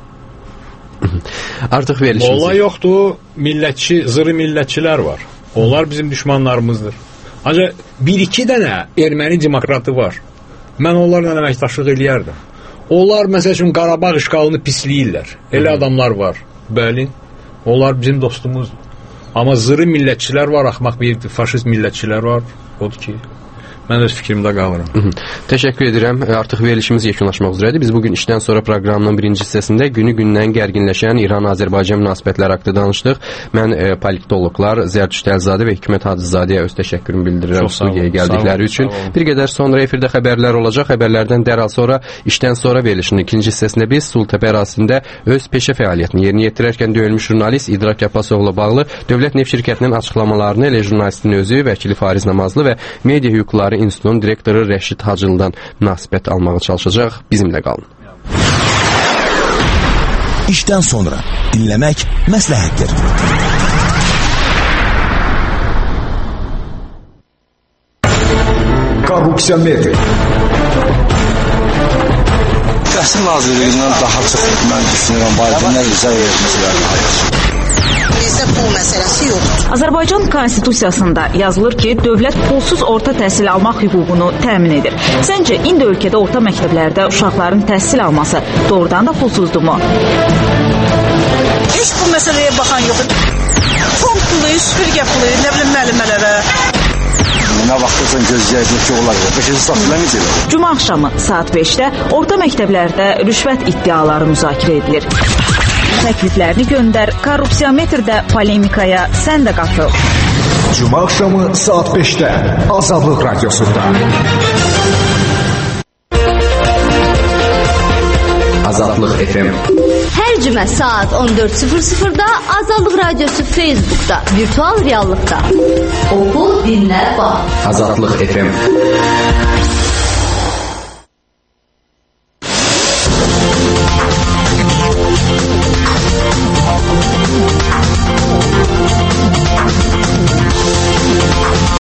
Artıq verilişimiz. Molla yoxdur, millətçi, zırı millətçilər var. Onlar bizim düşmanlarımızdır. Ancaq bir-iki dənə erməni demokratı var. Mən onlarla əməkdaşlıq eləyərdim. Onlar, məsəl üçün, Qarabağ işğalını pisləyirlər. Elə Hı. adamlar var. Bəli, onlar bizim dostumuzdur. Amma zırı millətçilər var, axmaq bir faşist millətçilər var. Odur ki, mən öz fikrimdə qalıram. Hı -hı. Təşəkkür edirəm. Artıq verilişimiz yekunlaşmaq üzrədir. Biz bugün işdən sonra proqramının birinci hissəsində günü-gündən gərginləşən İran-Azərbaycan münasibətləri haqqında danışdıq. Mən e, politoloqlar Zərdüşt Əlzadə və Hikmət Hacızadəyə öz təşəkkürümü bildirirəm studiyaya gəldikləri üçün. Bir qədər sonra efirdə xəbərlər olacaq. Xəbərlərdən dərhal sonra işdən sonra verilişinin ikinci hissəsində biz Sultepe ərazisində öz peşə fəaliyyətini yerinə yetirərkən döyülmüş jurnalist İdrak Abbasovla bağlı Dövlət Neft Şirkətinin açıqlamalarını elə jurnalistin özü, vəkili Fariz Namazlı və Media Hüquqları İnstitutunun direktoru Rəşid Hacılıdan münasibət almağa çalışacaq. Bizimlə qalın. İşdən sonra dinləmək məsləhətdir. Korrupsiya metri. Təhsil Nazirliyindən daha çox mən düşünürəm, valideynlər izah etmişlər. Bizdə pul məsələsi yoxdur. Azərbaycan Konstitusiyasında yazılır ki, dövlət pulsuz orta təhsil almaq hüququnu təmin edir. Səncə, indi ölkədə orta məktəblərdə uşaqların təhsil alması doğrudan da pulsuzdurmu? Heç bu məsələyə baxan yoxdur. Fond pulu, süpürgə pulu, nə bilim müəllimələrə. Nə vaxtırsan gözləyəcək ki, olar. beşinci saatlar necə elə? Cuma axşamı saat beşdə orta məktəblərdə rüşvət iddiaları müzakirə edilir. Təkliflərini göndər, korrupsiyametrdə polemikaya sən də qatıl. Cuma axşamı saat beşdə Azadlıq Radiosunda. Azadlıq F M. Hər cümə saat on dörd sıfır sıfırda Azadlıq Radiosu Facebook'da, virtual reallıqda. Oku, dinlə, bax. Azadlıq F M.